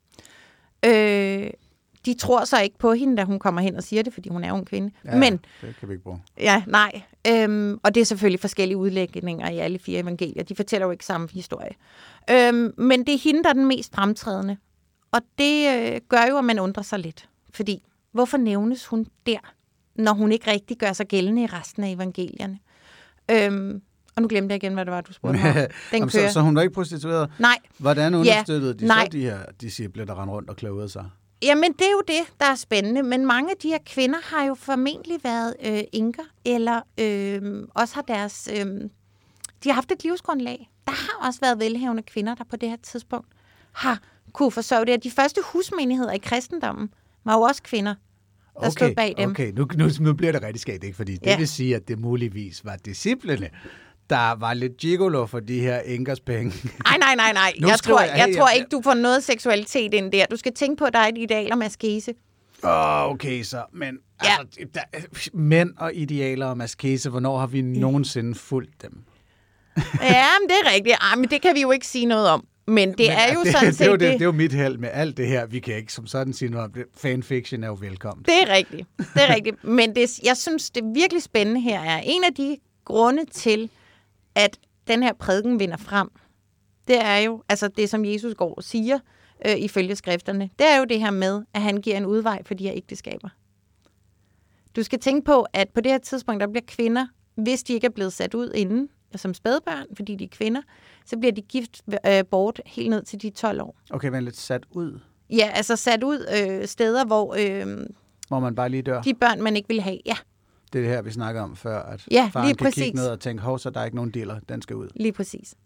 De tror så ikke på hende, da hun kommer hen og siger det, fordi hun er jo en kvinde. Ja, men det kan vi ikke bruge. Ja, nej. Og det er selvfølgelig forskellige udlægninger i alle 4 evangelier. De fortæller jo ikke samme historie. Men det er hende, der er den mest fremtrædende. Og det gør jo, at man undrer sig lidt. Fordi, hvorfor nævnes hun der, når hun ikke rigtig gør sig gældende i resten af evangelierne? Og nu glemte jeg igen, hvad det var, du spurgte mig. Så hun var ikke prostitueret? Nej. Hvordan understøttede de så de her disciple, der rendte rundt og klædede sig? Jamen, det er jo det, der er spændende. Men mange af de her kvinder har jo formentlig været enker, eller også har deres... de har haft et livsgrundlag. Der har også været velhavende kvinder, der på det her tidspunkt har kunne forsørge det. De første husmenigheder i kristendommen var jo også kvinder, der stod bag dem. Okay, nu bliver det rigtig skægt, ikke? Fordi det vil sige, at det muligvis var disciplene, der var lidt gigolo for de her enkers penge. Nej. Jeg tror ikke, du får noget seksualitet ind der. Du skal tænke på, at der er et ideal om askese. Okay, så. Men mænd og idealer om askese, hvornår har vi nogensinde fulgt dem? Ja, men det er rigtigt. Men det kan vi jo ikke sige noget om. Men det er jo sådan set det. Det er jo mit held med alt det her. Vi kan ikke som sådan sige noget om det. Fanfiction er jo velkommen. Det er rigtigt. Men jeg synes, det virkelig spændende her er en af de grunde til, at den her prædiken vinder frem. Det er jo, altså det som Jesus går og siger ifølge skrifterne, det er jo det her med, at han giver en udvej for de her ægteskaber. Du skal tænke på, at på det her tidspunkt, der bliver kvinder, hvis de ikke er blevet sat ud inden, som spædbørn, fordi de er kvinder, så bliver de gift bort helt ned til de 12 år. Okay, men lidt sat ud? Ja, altså sat ud steder, hvor man bare lige dør? De børn, man ikke vil have, ja. Det er det her, vi snakker om før, at faren kan kigge ned og tænke, hov, så der er ikke nogen dealer, den skal ud. Lige præcis.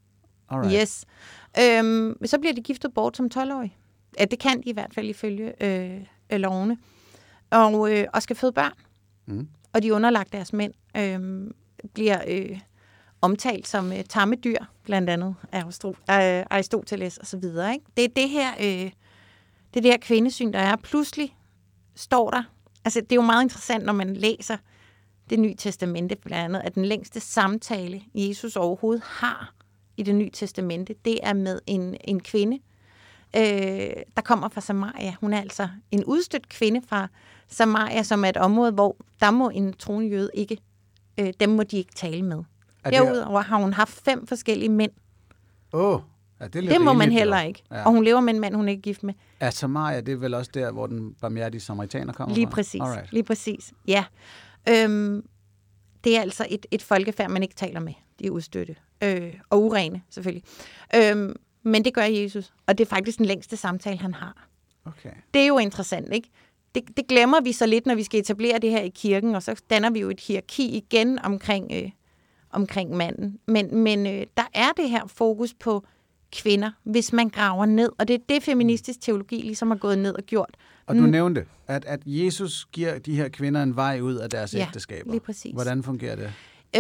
Alright. Yes. Så bliver de giftet bort som 12-årige. Ja, det kan de i hvert fald ifølge lovene. Og skal føde børn. Mm. Og de underlagt deres mænd bliver omtalt som tamme dyr, blandt andet af Aristoteles og så videre. Ikke? Det er det her kvindesyn, der er. Pludselig står der, altså det er jo meget interessant, når man læser det nye testamente, blandt andet, at den længste samtale, Jesus overhovedet har i det nye testamente, det er med en kvinde, der kommer fra Samaria. Hun er altså en udstødt kvinde fra Samaria, som er et område, hvor der må en troende jøde ikke, dem må de ikke tale med. Derudover har hun haft 5 forskellige mænd. Ja, det må man heller ikke. Ja. Og hun lever med en mand, hun er ikke gift med. Ja, Samaria, det er vel også der, hvor den barmhjertige samaritaner kommer lige præcis, fra? Lige præcis, ja. Det er altså et folkefærd, man ikke taler med. De er udstødte. Og urene, selvfølgelig. Men det gør Jesus, og det er faktisk den længste samtale, han har. Okay. Det er jo interessant, ikke? Det glemmer vi så lidt, når vi skal etablere det her i kirken, og så danner vi jo et hierarki igen omkring manden. Men der er det her fokus på kvinder, hvis man graver ned, og det er det, feministisk teologi ligesom har gået ned og gjort. Og du nævnte, at Jesus giver de her kvinder en vej ud af deres ægteskaber. Lige præcis. Hvordan fungerer det?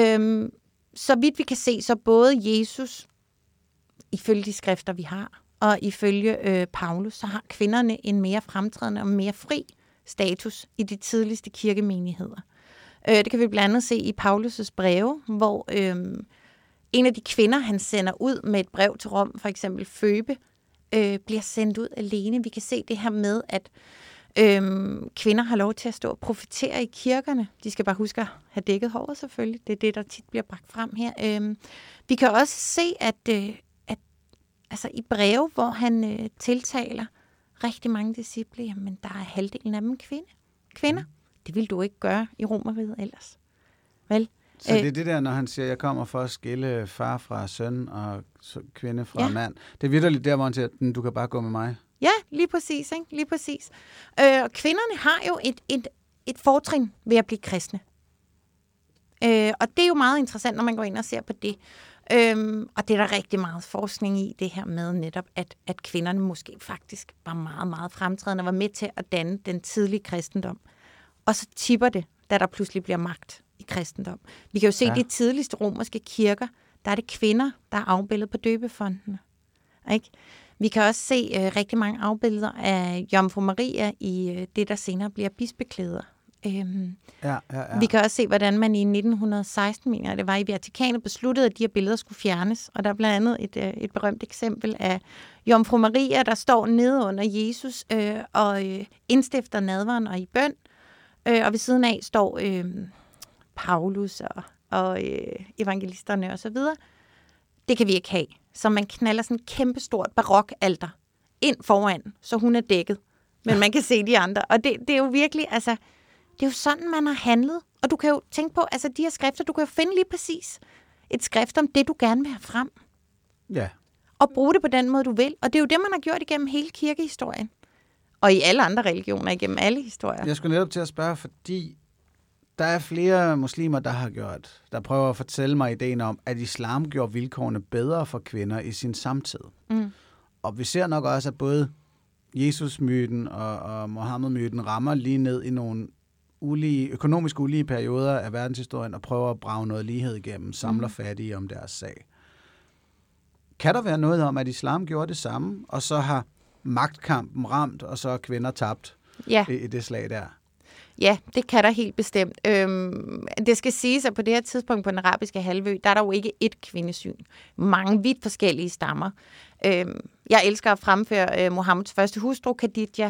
Så vidt vi kan se, så både Jesus, ifølge de skrifter, vi har, og ifølge Paulus, så har kvinderne en mere fremtrædende og mere fri status i de tidligste kirkemenigheder. Det kan vi blandt andet se i Paulus' breve, hvor en af de kvinder, han sender ud med et brev til Rom, for eksempel Føbe, bliver sendt ud alene. Vi kan se det her med, at kvinder har lov til at stå og profetere i kirkerne. De skal bare huske at have dækket håret selvfølgelig. Det er det, der tit bliver bragt frem her. Vi kan også se, at altså i breve, hvor han tiltaler rigtig mange disciple, jamen der er halvdelen af dem kvinder. Det vil du ikke gøre i Romerriget ellers. Vel? Så det er det der, når han siger, jeg kommer for at skille far fra søn og kvinde fra mand. Det er vitterligt der, hvor han siger, du kan bare gå med mig. Ja, lige præcis. Ikke? Lige præcis. Og kvinderne har jo et fortrin ved at blive kristne. Og det er jo meget interessant, når man går ind og ser på det. Og det er der rigtig meget forskning i, det her med netop, at kvinderne måske faktisk var meget, meget fremtrædende og var med til at danne den tidlige kristendom. Og så tipper det, da der pludselig bliver magt i kristendom. Vi kan jo se, de tidligste romerske kirker, der er det kvinder, der er afbildet på døbefontene. Ikke? Vi kan også se rigtig mange afbilleder af Jomfru Maria i det, der senere bliver bispeklæder. Vi kan også se, hvordan man i 1916, mener det var i Vatikanet, besluttede, at de her billeder skulle fjernes. Og der er blandt andet et berømt eksempel af Jomfru Maria, der står nede under Jesus og indstifter nadveren og i bøn. Og ved siden af står Paulus og evangelisterne og så videre. Det kan vi ikke have. Så man knalder sådan et kæmpestort barokalter ind foran, så hun er dækket. Men man kan se de andre. Og det er jo virkelig, altså, det er jo sådan, man har handlet. Og du kan jo tænke på, altså de her skrifter, du kan jo finde lige præcis et skrift om det, du gerne vil have frem. Ja. Og bruge det på den måde, du vil. Og det er jo det, man har gjort igennem hele kirkehistorien. Og i alle andre religioner, igennem alle historier. Jeg skulle netop til at spørge, fordi der er flere muslimer, der prøver at fortælle mig ideen om, at islam gjorde vilkårene bedre for kvinder i sin samtid. Mm. Og vi ser nok også, at både Jesus-myten og Mohammed-myten rammer lige ned i nogle økonomisk ulige perioder af verdenshistorien og prøver at brage noget lighed igennem, samler fattige om deres sag. Kan der være noget om, at islam gjorde det samme, og så har magtkampen ramt, og så er kvinder tabt i det slag der? Ja, det kan der helt bestemt. Det skal siges, at på det her tidspunkt på den arabiske halvø, der er der jo ikke ét kvindesyn. Mange vidt forskellige stammer. Jeg elsker at fremføre Mohammeds første hustru, Khadija,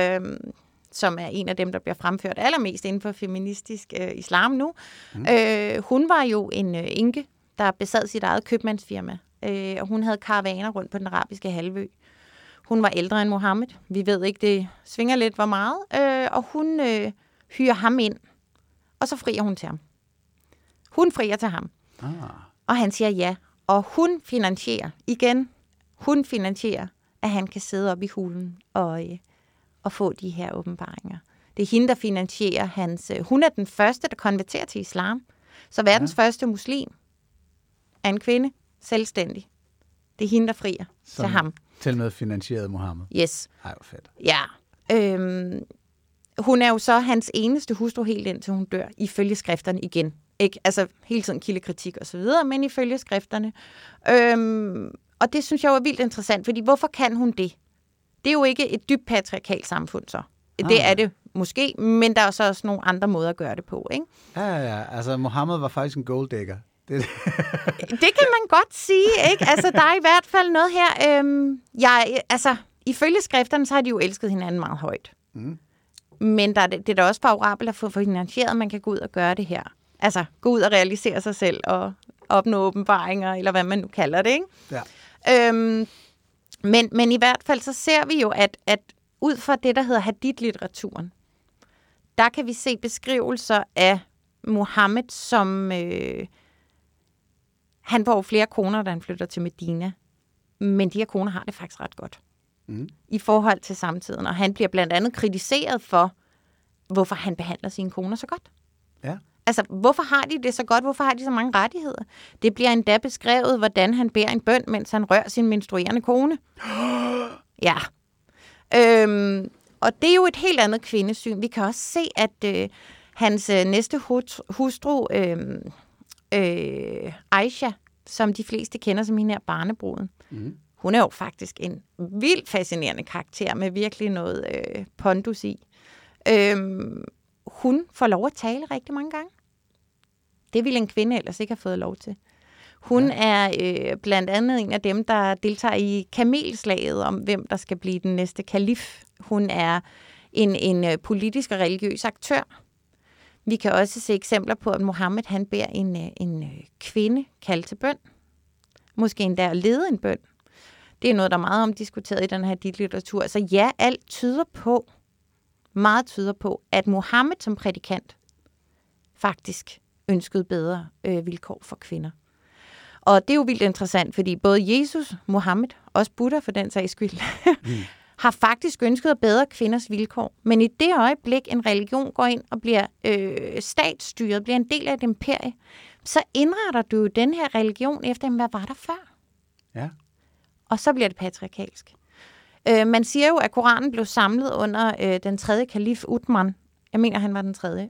som er en af dem, der bliver fremført allermest inden for feministisk islam nu. Hun var jo en enke, der besad sit eget købmandsfirma, og hun havde karavaner rundt på den arabiske halvø. Hun var ældre end Mohammed. Vi ved ikke, det svinger lidt hvor meget. Og hun hyrer ham ind, og så frier hun til ham. Hun frier til ham. Og han siger ja. Og hun finansierer, at han kan sidde op i hulen og få de her åbenbaringer. Det er hende, der finansierer hans... Hun er den første, der konverterer til islam. Så verdens første muslim er en kvinde, selvstændig. Det er hende, der frier til ham. Til med finansieret Mohammed. Yes. Ej, hvor fedt. Ja. Hun er jo så hans eneste hustru helt indtil hun dør, ifølge skrifterne igen. Ikke? Altså hele tiden kildekritik og så videre, men ifølge skrifterne. Og det synes jeg jo er vildt interessant, fordi hvorfor kan hun det? Det er jo ikke et dybt patriarkalt samfund så. Det er det måske, men der er så også nogle andre måder at gøre det på, ikke? Ja. Altså, Mohammed var faktisk en golddigger. Det kan man godt sige, ikke? Altså, der er i hvert fald noget her. Ifølge skrifterne, så har de jo elsket hinanden meget højt. Mm. Men det er da også favorabelt at få finansieret, man kan gå ud og gøre det her. Altså, gå ud og realisere sig selv og opnå åbenbaringer, eller hvad man nu kalder det, ikke? Ja. Men i hvert fald, så ser vi jo, at ud fra det, der hedder hadith-litteraturen, der kan vi se beskrivelser af Mohammed som... han får flere koner, da han flytter til Medina. Men de her koner har det faktisk ret godt. Mm. I forhold til samtiden. Og han bliver blandt andet kritiseret for, hvorfor han behandler sine koner så godt. Ja. Altså, hvorfor har de det så godt? Hvorfor har de så mange rettigheder? Det bliver endda beskrevet, hvordan han beder en bøn, mens han rører sin menstruerende kone. Ja. Og det er jo et helt andet kvindesyn. Vi kan også se, at hans næste hustru, Aisha, som de fleste kender som hende her barnebruden, hun er jo faktisk en vildt fascinerende karakter med virkelig noget pondus i. Hun får lov at tale rigtig mange gange. Det ville en kvinde ellers ikke have fået lov til. Hun er blandt andet en af dem, der deltager i kamelslaget om, hvem der skal blive den næste kalif. Hun er en politisk og religiøs aktør. Vi kan også se eksempler på, at Mohammed han beder en kvinde kalde til bøn. Måske endda at lede en bøn. Det er noget, der er meget omdiskuteret i den her litteratur. Så ja, meget tyder på, at Mohammed som prædikant faktisk ønskede bedre vilkår for kvinder. Og det er jo vildt interessant, fordi både Jesus, Mohammed, også Buddha for den sags skyld, har faktisk ønsket at bedre kvinders vilkår. Men i det øjeblik, en religion går ind og bliver statsstyret, bliver en del af et imperie, så indretter du jo den her religion efter, hvad var der før? Ja. Og så bliver det patriarkalsk. Man siger jo, at Koranen blev samlet under den tredje kalif Uthman. Jeg mener, han var den tredje.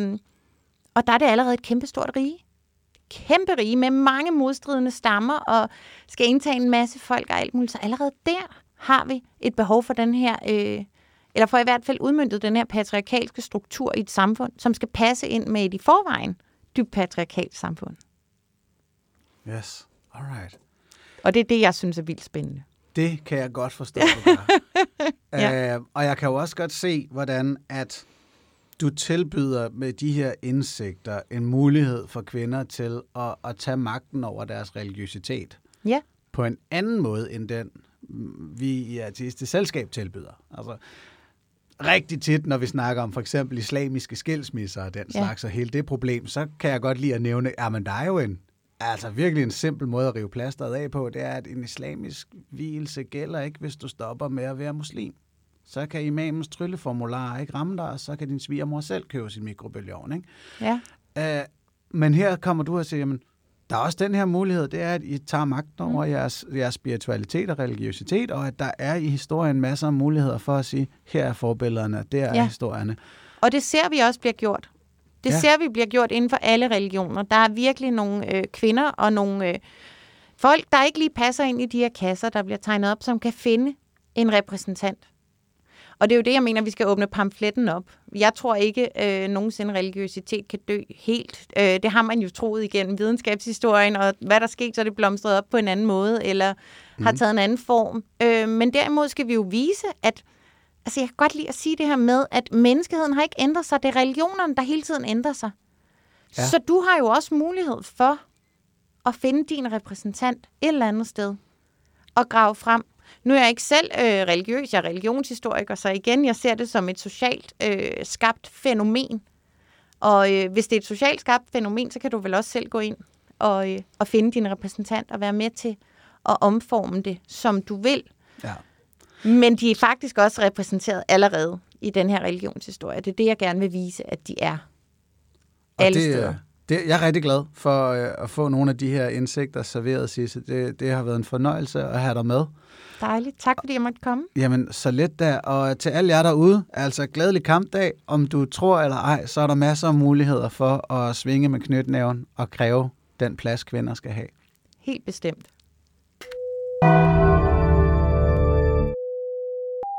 Og der er det allerede et kæmpestort rige. Kæmpe rige med mange modstridende stammer og skal indtage en masse folk og alt muligt. Så allerede der har vi et behov for den her, eller for i hvert fald udmøntet den her patriarkalske struktur i et samfund, som skal passe ind med et i forvejen dybt patriarkalsk samfund. Yes, alright. Og det er det, jeg synes er vildt spændende. Det kan jeg godt forstå, du gør. Ja. Og jeg kan jo også godt se, hvordan at du tilbyder med de her indsigter en mulighed for kvinder til at tage magten over deres religiøsitet. Ja. På en anden måde, end den vi i Ateistisk Selskab tilbyder. Altså, rigtig tit, når vi snakker om for eksempel islamiske skilsmisser og den slags, og hele det problem, så kan jeg godt lide at nævne, men der er jo virkelig en simpel måde at rive plasteret af på, det er, at en islamisk vielse gælder ikke, hvis du stopper med at være muslim. Så kan imamens trylleformular ikke ramme dig, og så kan din svigermor selv købe sin mikrobølgeovn, ikke? Ja. Men her kommer du og siger, jamen, der er også den her mulighed, det er, at I tager magten over jeres spiritualitet og religiøsitet, og at der er i historien masser af muligheder for at sige, her er forbillederne, der er historierne. Og det ser vi også bliver gjort. Det ser vi bliver gjort inden for alle religioner. Der er virkelig nogle kvinder og nogle folk, der ikke lige passer ind i de her kasser, der bliver tegnet op, som kan finde en repræsentant. Og det er jo det, jeg mener, vi skal åbne pamfletten op. Jeg tror ikke, nogensinde religiøsitet kan dø helt. Det har man jo troet igennem videnskabshistorien, og hvad der skete, så er det blomstret op på en anden måde, eller har taget en anden form. Men derimod skal vi jo vise, at altså jeg kan godt lide at sige det her med, at menneskeheden har ikke ændret sig. Det er religionerne, der hele tiden ændrer sig. Ja. Så du har jo også mulighed for at finde din repræsentant et eller andet sted og grave frem. Nu er jeg ikke selv religiøs, jeg er religionshistoriker, så igen, jeg ser det som et socialt skabt fænomen. Og hvis det er et socialt skabt fænomen, så kan du vel også selv gå ind og finde din repræsentant og være med til at omforme det, som du vil. Ja. Men de er faktisk også repræsenteret allerede i den her religionshistorie. Det er det, jeg gerne vil vise, at de er alle steder. Jeg er rigtig glad for at få nogle af de her indsigter serveret, Sisse. Det har været en fornøjelse at have dig med. Dejligt. Tak fordi jeg måtte komme. Jamen, så let da. Og til alle jer derude, altså glædelig kampdag. Om du tror eller ej, så er der masser af muligheder for at svinge med knytnæven og kræve den plads, kvinder skal have. Helt bestemt.